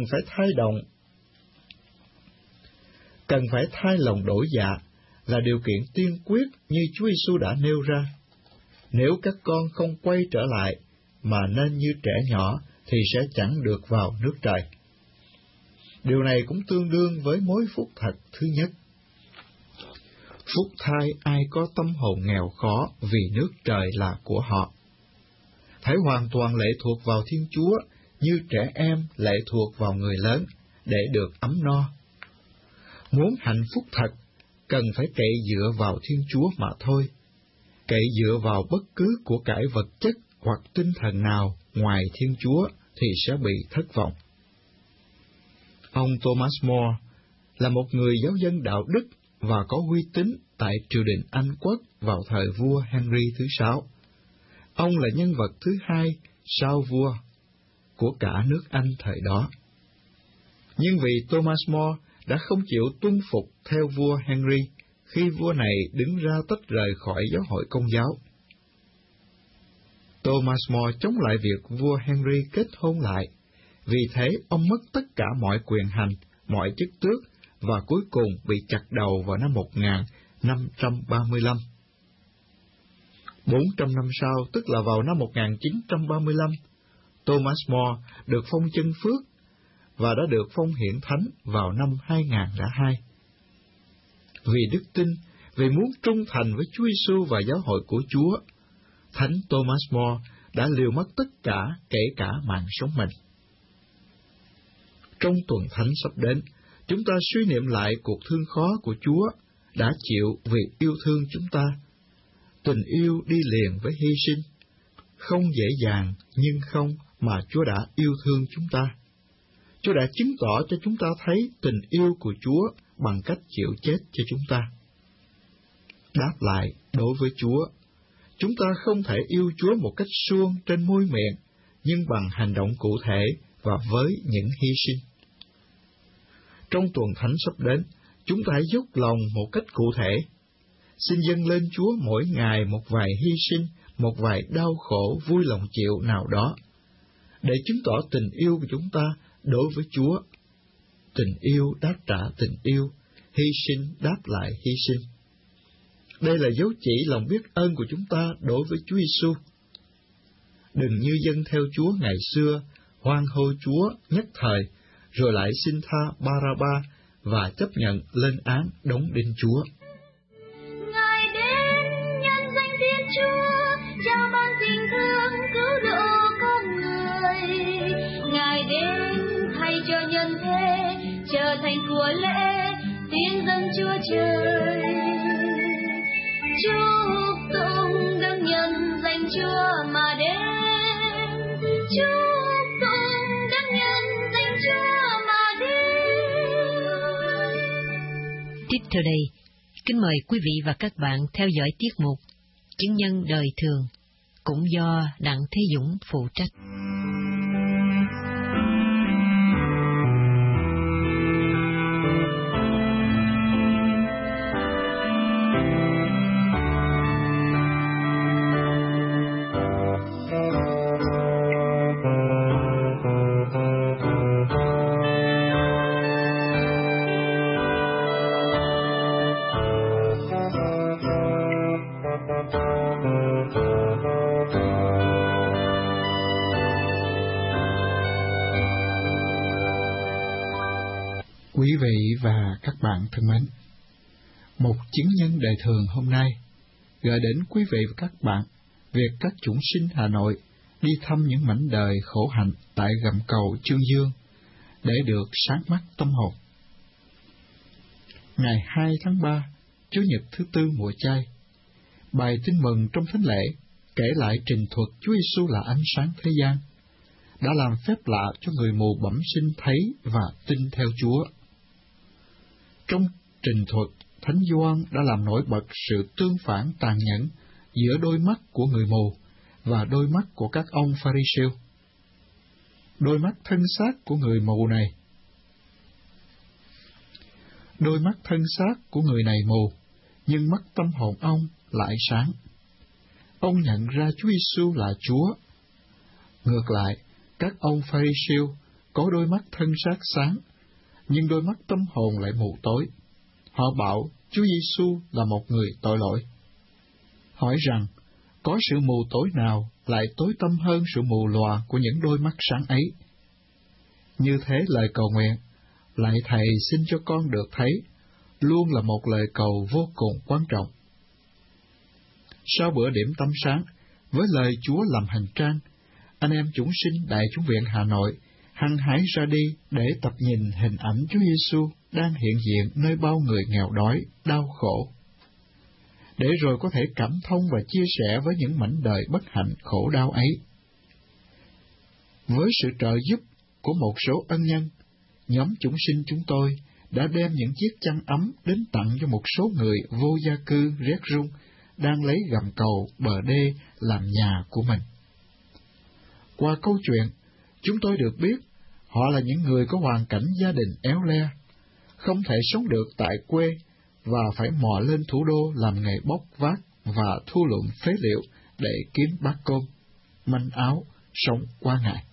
phải thay lòng đổi dạ là điều kiện tiên quyết như Chúa Giêsu đã nêu ra. Nếu các con không quay trở lại mà nên như trẻ nhỏ thì sẽ chẳng được vào nước trời. Điều này cũng tương đương với mối phúc thật thứ nhất. Phúc thay ai có tâm hồn nghèo khó vì nước trời là của họ. Phải hoàn toàn lệ thuộc vào Thiên Chúa như trẻ em lệ thuộc vào người lớn để được ấm no. Muốn hạnh phúc thật, cần phải cậy dựa vào Thiên Chúa mà thôi. Cậy dựa vào bất cứ của cải vật chất hoặc tinh thần nào ngoài Thiên Chúa thì sẽ bị thất vọng. Ông Thomas More là một người giáo dân đạo đức và có uy tín tại triều đình Anh quốc vào thời vua Henry thứ 6. Ông là nhân vật thứ hai sau vua của cả nước Anh thời đó. Nhưng vì Thomas More đã không chịu tuân phục theo vua Henry khi vua này đứng ra tách rời khỏi giáo hội Công giáo. Thomas More chống lại việc vua Henry kết hôn lại, vì thế ông mất tất cả mọi quyền hành, mọi chức tước và cuối cùng bị chặt đầu vào năm 1535. 400 năm sau, tức là vào năm 1935, Thomas More được phong chân phước và đã được phong hiển thánh vào năm 2002. Vì đức tin, vì muốn trung thành với Chúa Giêsu và giáo hội của Chúa, Thánh Thomas More đã liều mất tất cả, kể cả mạng sống mình. Trong tuần thánh sắp đến, chúng ta suy niệm lại cuộc thương khó của Chúa đã chịu vì yêu thương chúng ta. Tình yêu đi liền với hy sinh. Không dễ dàng, nhưng không mà Chúa đã yêu thương chúng ta. Chúa đã chứng tỏ cho chúng ta thấy tình yêu của Chúa bằng cách chịu chết cho chúng ta. Đáp lại, đối với Chúa, chúng ta không thể yêu Chúa một cách suông trên môi miệng, nhưng bằng hành động cụ thể và với những hy sinh. Trong tuần thánh sắp đến, chúng ta hãy dốc lòng một cách cụ thể. Xin dâng lên Chúa mỗi ngày một vài hy sinh, một vài đau khổ vui lòng chịu nào đó, để chứng tỏ tình yêu của chúng ta đối với Chúa. Tình yêu đáp trả tình yêu, hy sinh đáp lại hy sinh. Đây là dấu chỉ lòng biết ơn của chúng ta đối với Chúa Giêsu. Đừng như dân theo Chúa ngày xưa, hoan hô Chúa nhất thời, rồi lại xin tha Ba-ra-ba và chấp nhận lên án đóng đinh Chúa. Ngài đến nhân danh Thiên Chúa, trao ban tình thương cứu độ con người. Ngài đến thay cho nhân thế, trở thành của lễ, tiếng dân Chúa trời. Chúc tụng đấng nhân danh Chúa mà đến. Chúc tụng đấng nhân danh Chúa mà đến. Tiếp theo đây, kính mời quý vị và các bạn theo dõi tiết mục Chứng nhân đời thường, cũng do Đặng Thế Dũng phụ trách. Quý vị và các bạn thân mến, một chứng nhân đời thường hôm nay gửi đến quý vị và các bạn việc các chúng sinh Hà Nội đi thăm những mảnh đời khổ hạnh tại gầm cầu Chương Dương để được sáng mắt tâm hồn. Ngày 2 tháng 3, Chủ nhật thứ tư mùa chay, bài tin mừng trong thánh lễ kể lại trình thuật Chúa Giêsu là ánh sáng thế gian, đã làm phép lạ cho người mù bẩm sinh thấy và tin theo Chúa. Trong trình thuật, Thánh Gioan đã làm nổi bật sự tương phản tàn nhẫn giữa đôi mắt của người mù và đôi mắt của các ông Pha-ri-siêu. Đôi mắt thân xác của người mù này, đôi mắt thân xác của người này mù, nhưng mắt tâm hồn ông lại sáng. Ông nhận ra Chúa Giêsu là Chúa. Ngược lại, các ông Pha-ri-siêu có đôi mắt thân xác sáng, nhưng đôi mắt tâm hồn lại mù tối. Họ bảo Chúa Giêsu là một người tội lỗi. Hỏi rằng, có sự mù tối nào lại tối tăm hơn sự mù lòa của những đôi mắt sáng ấy? Như thế lời cầu nguyện, lạy Thầy xin cho con được thấy, luôn là một lời cầu vô cùng quan trọng. Sau bữa điểm tâm sáng, với lời Chúa làm hành trang, anh em chúng sinh Đại chúng viện Hà Nội hăng hái ra đi để tập nhìn hình ảnh Chúa Giêsu đang hiện diện nơi bao người nghèo đói, đau khổ, để rồi có thể cảm thông và chia sẻ với những mảnh đời bất hạnh khổ đau ấy. Với sự trợ giúp của một số ân nhân, nhóm chúng sinh chúng tôi đã đem những chiếc chăn ấm đến tặng cho một số người vô gia cư rét run đang lấy gầm cầu bờ đê làm nhà của mình. Qua câu chuyện, chúng tôi được biết họ là những người có hoàn cảnh gia đình éo le, không thể sống được tại quê và phải mò lên thủ đô làm nghề bốc vác và thu lượm phế liệu để kiếm bát cơm, manh áo, sống qua ngày.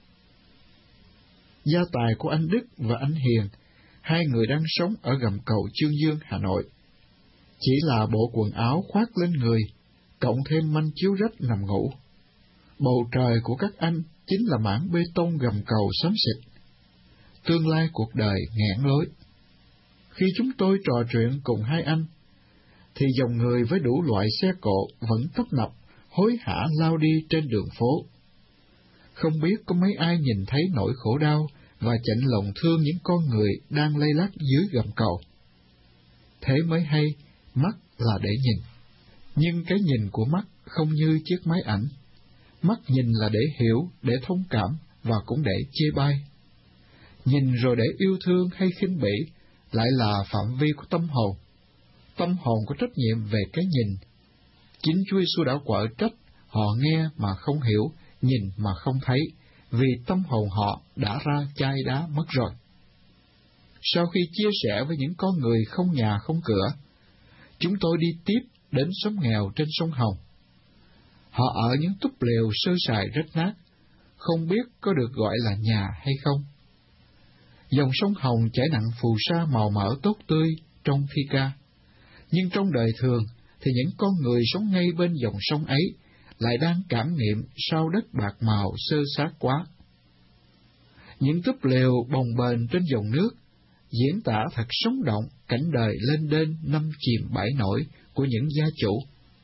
Gia tài của anh Đức và anh Hiền, hai người đang sống ở gầm cầu Chương Dương, Hà Nội, chỉ là bộ quần áo khoác lên người, cộng thêm manh chiếu rách nằm ngủ. Bầu trời của các anh chính là mảng bê tông gầm cầu xám xịt. Tương lai cuộc đời nghẽn lối. Khi chúng tôi trò chuyện cùng hai anh, thì dòng người với đủ loại xe cộ vẫn tấp nập, hối hả lao đi trên đường phố. Không biết có mấy ai nhìn thấy nỗi khổ đau và chạnh lòng thương những con người đang lay lắt dưới gầm cầu. Thế mới hay, mắt là để nhìn. Nhưng cái nhìn của mắt không như chiếc máy ảnh. Mắt nhìn là để hiểu, để thông cảm và cũng để chê bai. Nhìn rồi để yêu thương hay khinh bỉ lại là phạm vi của tâm hồn. Tâm hồn có trách nhiệm về cái nhìn. Chính Chúa Giêsu đã quở trách họ nghe mà không hiểu, nhìn mà không thấy, vì tâm hồn họ đã ra chai đá mất rồi. Sau khi chia sẻ với những con người không nhà không cửa, chúng tôi đi tiếp đến xóm nghèo trên sông Hồng. Họ ở những túp lều sơ sài rách nát, không biết có được gọi là nhà hay không. Dòng sông Hồng chảy nặng phù sa màu mỡ tốt tươi trong thi ca, nhưng trong đời thường thì những con người sống ngay bên dòng sông ấy lại đang cảm nghiệm sao đất bạc màu xơ xác quá. Những túp lều bồng bềnh trên dòng nước diễn tả thật sống động cảnh đời lên đên năm chìm bảy nổi của những gia chủ.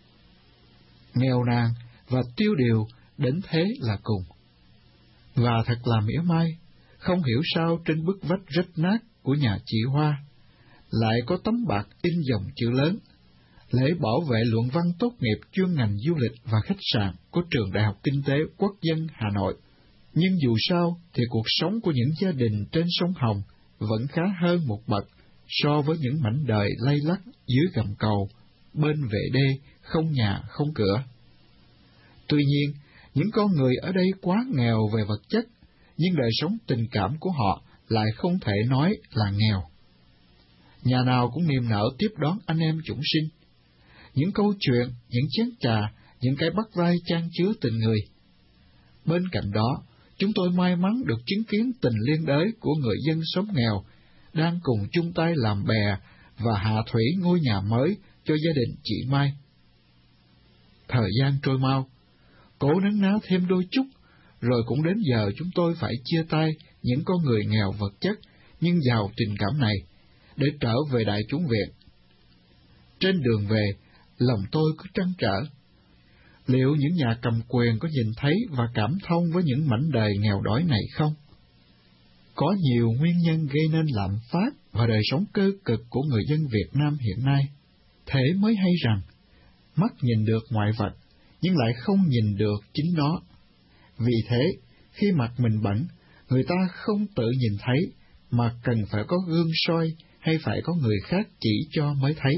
Nghèo nàn và tiêu điều đến thế là cùng. Và thật là mỉa mai, không hiểu sao trên bức vách rách nát của nhà chị Hoa lại có tấm bạc in dòng chữ lớn: lễ bảo vệ luận văn tốt nghiệp chuyên ngành du lịch và khách sạn của Trường Đại học Kinh tế Quốc dân Hà Nội. Nhưng dù sao thì cuộc sống của những gia đình trên sông Hồng vẫn khá hơn một bậc so với những mảnh đời lay lắt dưới gầm cầu, bên vệ đê, không nhà không cửa. Tuy nhiên, những con người ở đây quá nghèo về vật chất, nhưng đời sống tình cảm của họ lại không thể nói là nghèo. Nhà nào cũng niềm nở tiếp đón anh em chúng sinh. Những câu chuyện, những chén trà, những cái bắt vai chan chứa tình người. Bên cạnh đó, chúng tôi may mắn được chứng kiến tình liên đới của người dân xóm nghèo, đang cùng chung tay làm bè và hạ thủy ngôi nhà mới cho gia đình chị Mai. Thời gian trôi mau, cố nấn ná thêm đôi chút, rồi cũng đến giờ chúng tôi phải chia tay những con người nghèo vật chất nhưng giàu tình cảm này, để trở về Đại chúng viện. Trên đường về, lòng tôi cứ trăn trở. Liệu những nhà cầm quyền có nhìn thấy và cảm thông với những mảnh đời nghèo đói này không? Có nhiều nguyên nhân gây nên lạm phát và đời sống cơ cực của người dân Việt Nam hiện nay. Thế mới hay rằng, mắt nhìn được ngoại vật, nhưng lại không nhìn được chính nó. Vì thế, khi mặt mình bẩn, người ta không tự nhìn thấy, mà cần phải có gương soi hay phải có người khác chỉ cho mới thấy.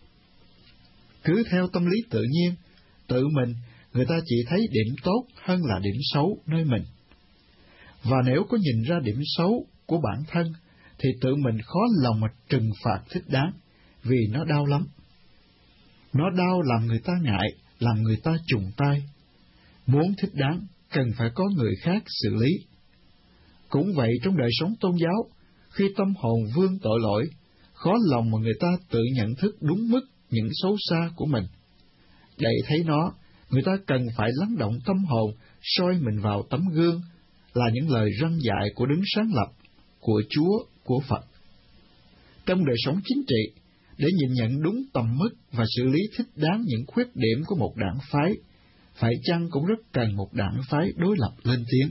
Cứ theo tâm lý tự nhiên, tự mình, người ta chỉ thấy điểm tốt hơn là điểm xấu nơi mình. Và nếu có nhìn ra điểm xấu của bản thân, thì tự mình khó lòng mà trừng phạt thích đáng, vì nó đau lắm. Nó đau làm người ta ngại, làm người ta trùng tai. Muốn thích đáng, cần phải có người khác xử lý. Cũng vậy trong đời sống tôn giáo, khi tâm hồn vương tội lỗi, khó lòng mà người ta tự nhận thức đúng mức những xấu xa của mình. Để thấy nó, người ta cần phải lắng động tâm hồn, soi mình vào tấm gương, là những lời răn dạy của Đấng sáng lập, của Chúa, của Phật. Trong đời sống chính trị, để nhìn nhận đúng tầm mức và xử lý thích đáng những khuyết điểm của một đảng phái, phải chăng cũng rất cần một đảng phái đối lập lên tiếng.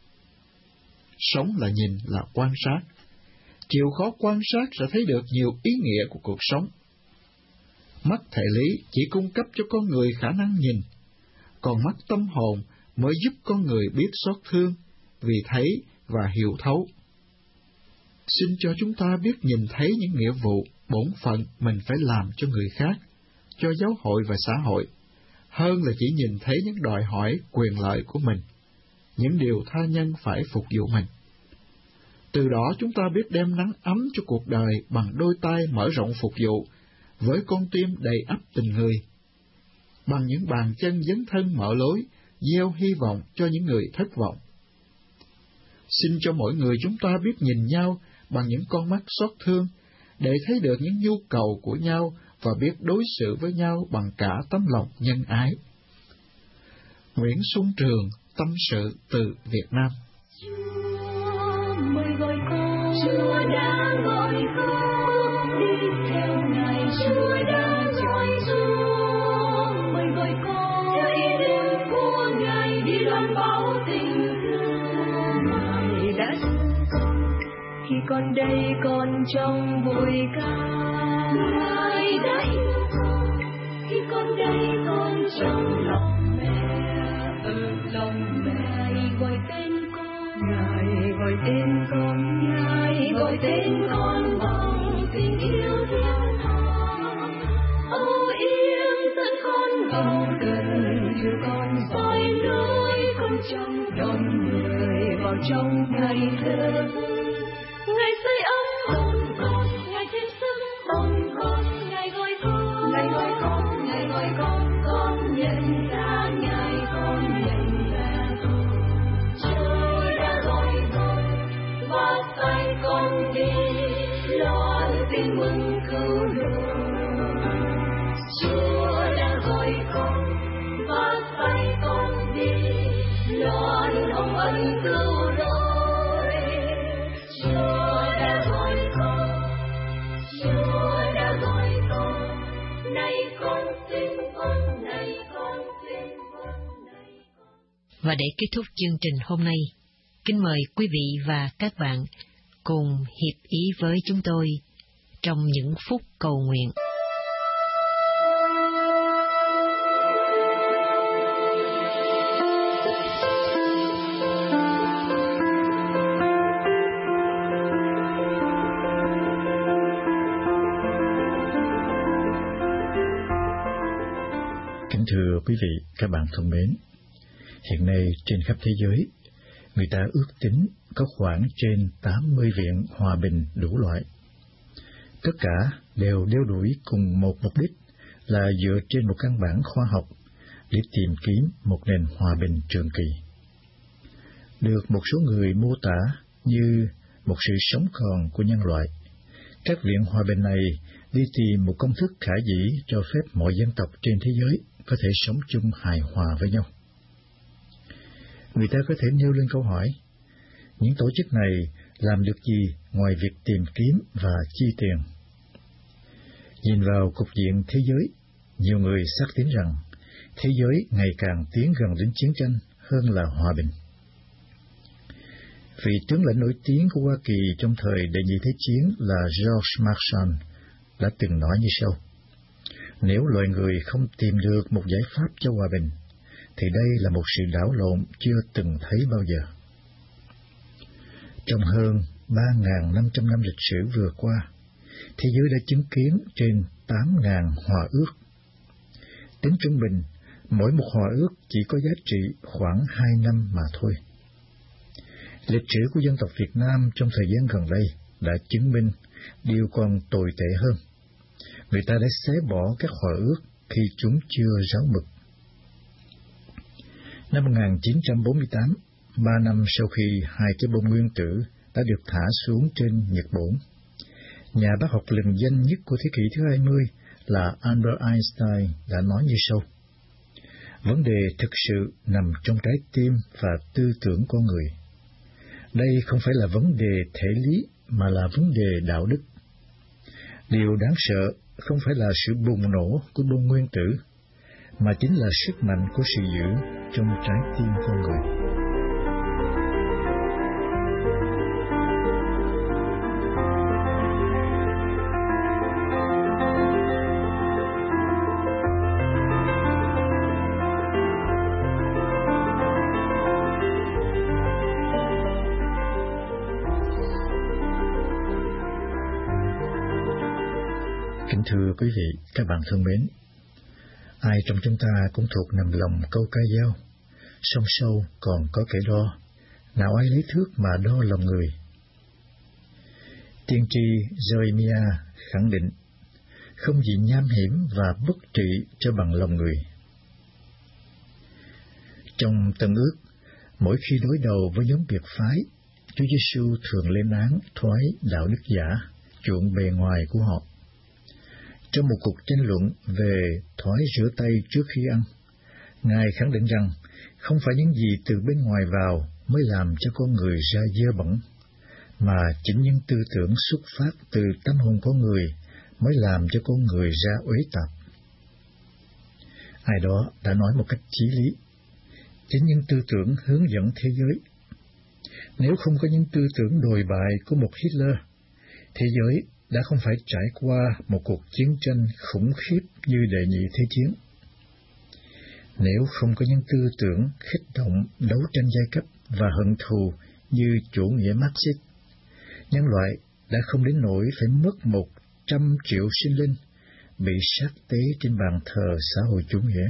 Sống là nhìn, là quan sát. Chịu khó quan sát sẽ thấy được nhiều ý nghĩa của cuộc sống. Mắt thể lý chỉ cung cấp cho con người khả năng nhìn, còn mắt tâm hồn mới giúp con người biết xót thương, vì thấy và hiểu thấu. Xin cho chúng ta biết nhìn thấy những nghĩa vụ, bổn phận mình phải làm cho người khác, cho giáo hội và xã hội, hơn là chỉ nhìn thấy những đòi hỏi quyền lợi của mình, những điều tha nhân phải phục vụ mình. Từ đó chúng ta biết đem nắng ấm cho cuộc đời bằng đôi tay mở rộng phục vụ, với con tim đầy ắp tình người, bằng những bàn chân dấn thân mở lối, gieo hy vọng cho những người thất vọng. Xin cho mỗi người chúng ta biết nhìn nhau bằng những con mắt xót thương, để thấy được những nhu cầu của nhau và biết đối xử với nhau bằng cả tấm lòng nhân ái. Nguyễn Xuân Trường, tâm sự từ Việt Nam. Chúa mời gọi con, Chúa đã gọi con, đi theo Ngài, Chúa đã chọn xuống. Mời gọi con, theo ý định của Ngài, đi loan báo tình thương. Ngài đã con, khi con đây con trong bụi ca. Ngài đã yêu con, khi con đây con trong lòng mẹ, lòng mẹ. Ngài gọi tên con, Ngài gọi tên con, Ngài gọi tên con bằng tình yêu thiên thang. Âu yếm dẫn con vào gần, đưa con soi lối con trong đông người, vào trong ngày thơ. Ngài sưởi ấm hồn con, Ngài thêm sức hồn con, Ngài gọi con, Ngài gọi con, Ngài gọi con nhận ra Ngài, con nhận ra con. Chúa đã gọi con, và sai con đi, loan tin mừng cứu độ. Chúa đã gọi con, và sai con đi, loan hồng ân cứu độ. Và để kết thúc chương trình hôm nay, kính mời quý vị và các bạn cùng hiệp ý với chúng tôi trong những phút cầu nguyện. Kính thưa quý vị, các bạn thân mến, hiện nay trên khắp thế giới, người ta ước tính có khoảng trên 80 viện hòa bình đủ loại. Tất cả đều đeo đuổi cùng một mục đích là dựa trên một căn bản khoa học để tìm kiếm một nền hòa bình trường kỳ. Được một số người mô tả như một sự sống còn của nhân loại, các viện hòa bình này đi tìm một công thức khả dĩ cho phép mọi dân tộc trên thế giới có thể sống chung hài hòa với nhau. Người ta có thể nêu lên câu hỏi, những tổ chức này làm được gì ngoài việc tìm kiếm và chi tiền? Nhìn vào cục diện thế giới, nhiều người xác tín rằng thế giới ngày càng tiến gần đến chiến tranh hơn là hòa bình. Vị tướng lĩnh nổi tiếng của Hoa Kỳ trong thời Đệ nhị Thế chiến là George Marshall đã từng nói như sau: nếu loài người không tìm được một giải pháp cho hòa bình, thì đây là một sự đảo lộn chưa từng thấy bao giờ. Trong hơn 3.500 năm lịch sử vừa qua, thế giới đã chứng kiến trên 8.000 hòa ước. Tính trung bình, mỗi một hòa ước chỉ có giá trị khoảng 2 năm mà thôi. Lịch sử của dân tộc Việt Nam trong thời gian gần đây đã chứng minh điều còn tồi tệ hơn. Người ta đã xé bỏ các hòa ước khi chúng chưa ráo mực. Năm 1948, 3 năm sau khi hai cái bom nguyên tử đã được thả xuống trên nhiệt bổn, nhà bác học lừng danh nhất của thế kỷ thứ 20 là Albert Einstein đã nói như sau: vấn đề thực sự nằm trong trái tim và tư tưởng con người. Đây không phải là vấn đề thể lý mà là vấn đề đạo đức. Điều đáng sợ không phải là sự bùng nổ của bom nguyên tử, mà chính là sức mạnh của sự giữ trong trái tim con người. Kính thưa quý vị, các bạn thân mến, ai trong chúng ta cũng thuộc nằm lòng câu ca dao, sông sâu còn có kẻ đo, nào ai lấy thước mà đo lòng người. Tiên tri Jeremiah khẳng định, không gì nham hiểm và bất trị cho bằng lòng người. Trong Tân Ước, mỗi khi đối đầu với nhóm biệt phái, Chúa Giêsu thường lên án thoái đạo đức giả, chuộng bề ngoài của họ. Trong một cuộc tranh luận về thói rửa tay trước khi ăn, Ngài khẳng định rằng không phải những gì từ bên ngoài vào mới làm cho con người ra dơ bẩn, mà chính những tư tưởng xuất phát từ tâm hồn con người mới làm cho con người ra uế tạp. Ai đó đã nói một cách chí lý, chính những tư tưởng hướng dẫn thế giới. Nếu không có những tư tưởng đồi bại của một Hitler, thế giới đã không phải trải qua một cuộc chiến tranh khủng khiếp như Đệ Nhị Thế Chiến. Nếu không có những tư tưởng khích động đấu tranh giai cấp và hận thù như chủ nghĩa Marxist, nhân loại đã không đến nỗi phải mất 100 triệu sinh linh bị sát tế trên bàn thờ xã hội chủ nghĩa.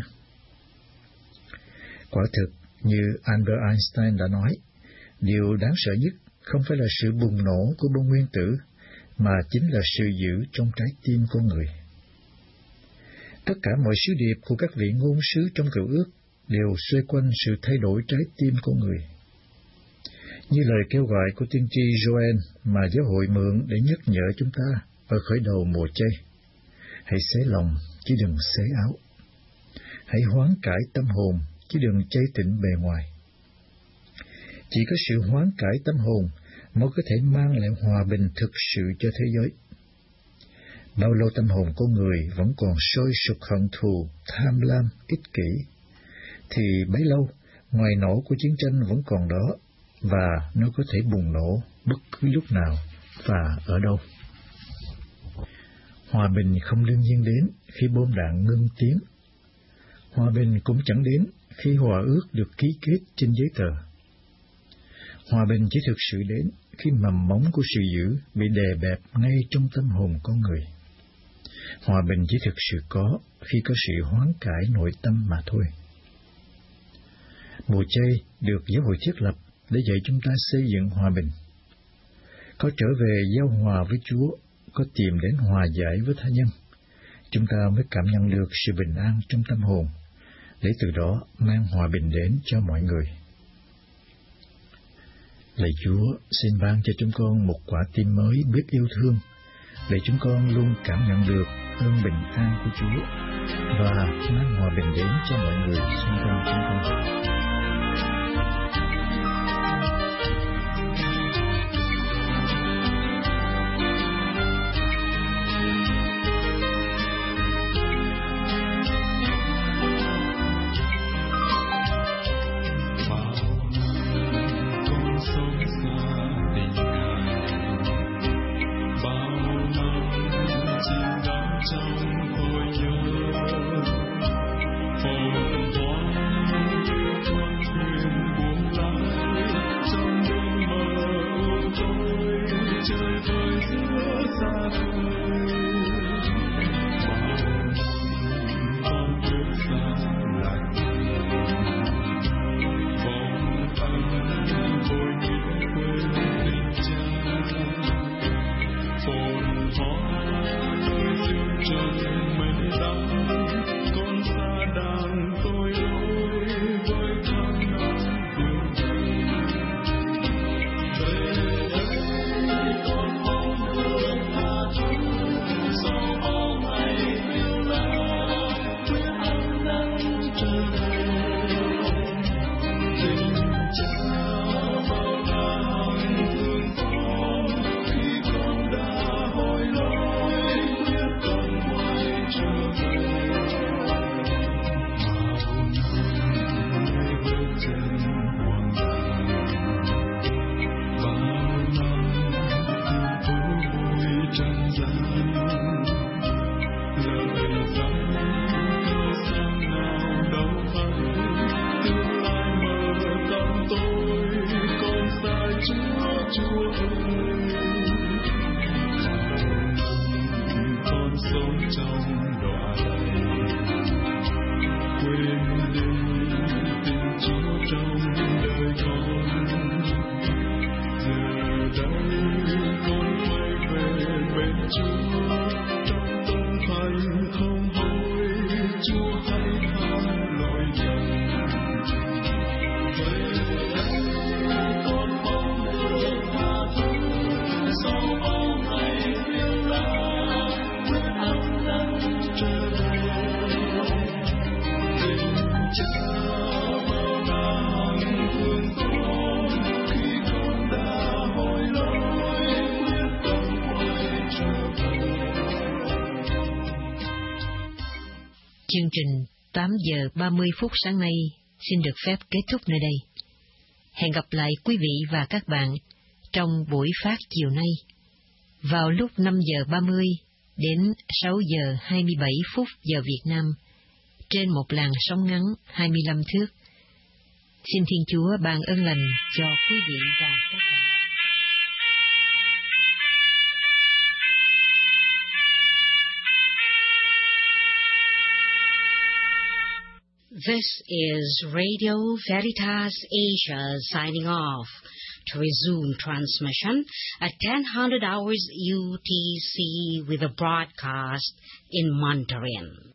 Quả thực, như Albert Einstein đã nói, điều đáng sợ nhất không phải là sự bùng nổ của bom nguyên tử, mà chính là sự giữ trong trái tim con người. Tất cả mọi sứ điệp của các vị ngôn sứ trong Cựu Ước đều xoay quanh sự thay đổi trái tim con người. Như lời kêu gọi của tiên tri Joel mà giáo hội mượn để nhắc nhở chúng ta ở khởi đầu mùa chay: hãy xé lòng chứ đừng xé áo, hãy hoán cải tâm hồn chứ đừng chay tịnh bề ngoài. Chỉ có sự hoán cải tâm hồn mới có thể mang lại hòa bình thực sự cho thế giới. Bao lâu tâm hồn con người vẫn còn sôi sục hận thù, tham lam, ích kỷ, thì bấy lâu ngoài nổ của chiến tranh vẫn còn đó, và nó có thể bùng nổ bất cứ lúc nào và ở đâu. Hòa bình không đương nhiên đến khi bom đạn ngưng tiếng. Hòa bình cũng chẳng đến khi hòa ước được ký kết trên giấy tờ. Hòa bình chỉ thực sự đến khi mầm móng của sự dữ bị đè bẹp ngay trong tâm hồn con người. Hòa bình chỉ thực sự có khi có sự hoán cải nội tâm mà thôi. Mùa chay được giáo hội thiết lập để dạy chúng ta xây dựng hòa bình. Có trở về giao hòa với Chúa, có tìm đến hòa giải với tha nhân, chúng ta mới cảm nhận được sự bình an trong tâm hồn, để từ đó mang hòa bình đến cho mọi người. Lạy Chúa, xin ban cho chúng con một quả tim mới biết yêu thương, để chúng con luôn cảm nhận được ơn bình an của Chúa và mang hòa bình đến cho mọi người xung quanh chúng con. Chương trình 8 giờ 30 phút sáng nay xin được phép kết thúc nơi đây. Hẹn gặp lại quý vị và các bạn trong buổi phát chiều nay vào lúc 5 giờ 30 đến 6 giờ 27 phút giờ Việt Nam trên một làn sóng ngắn 25 thước. Xin Thiên Chúa ban ơn lành cho quý vị và các bạn. This is Radio Veritas Asia signing off. To resume transmission at 10:00 hours UTC with a broadcast in Mandarin.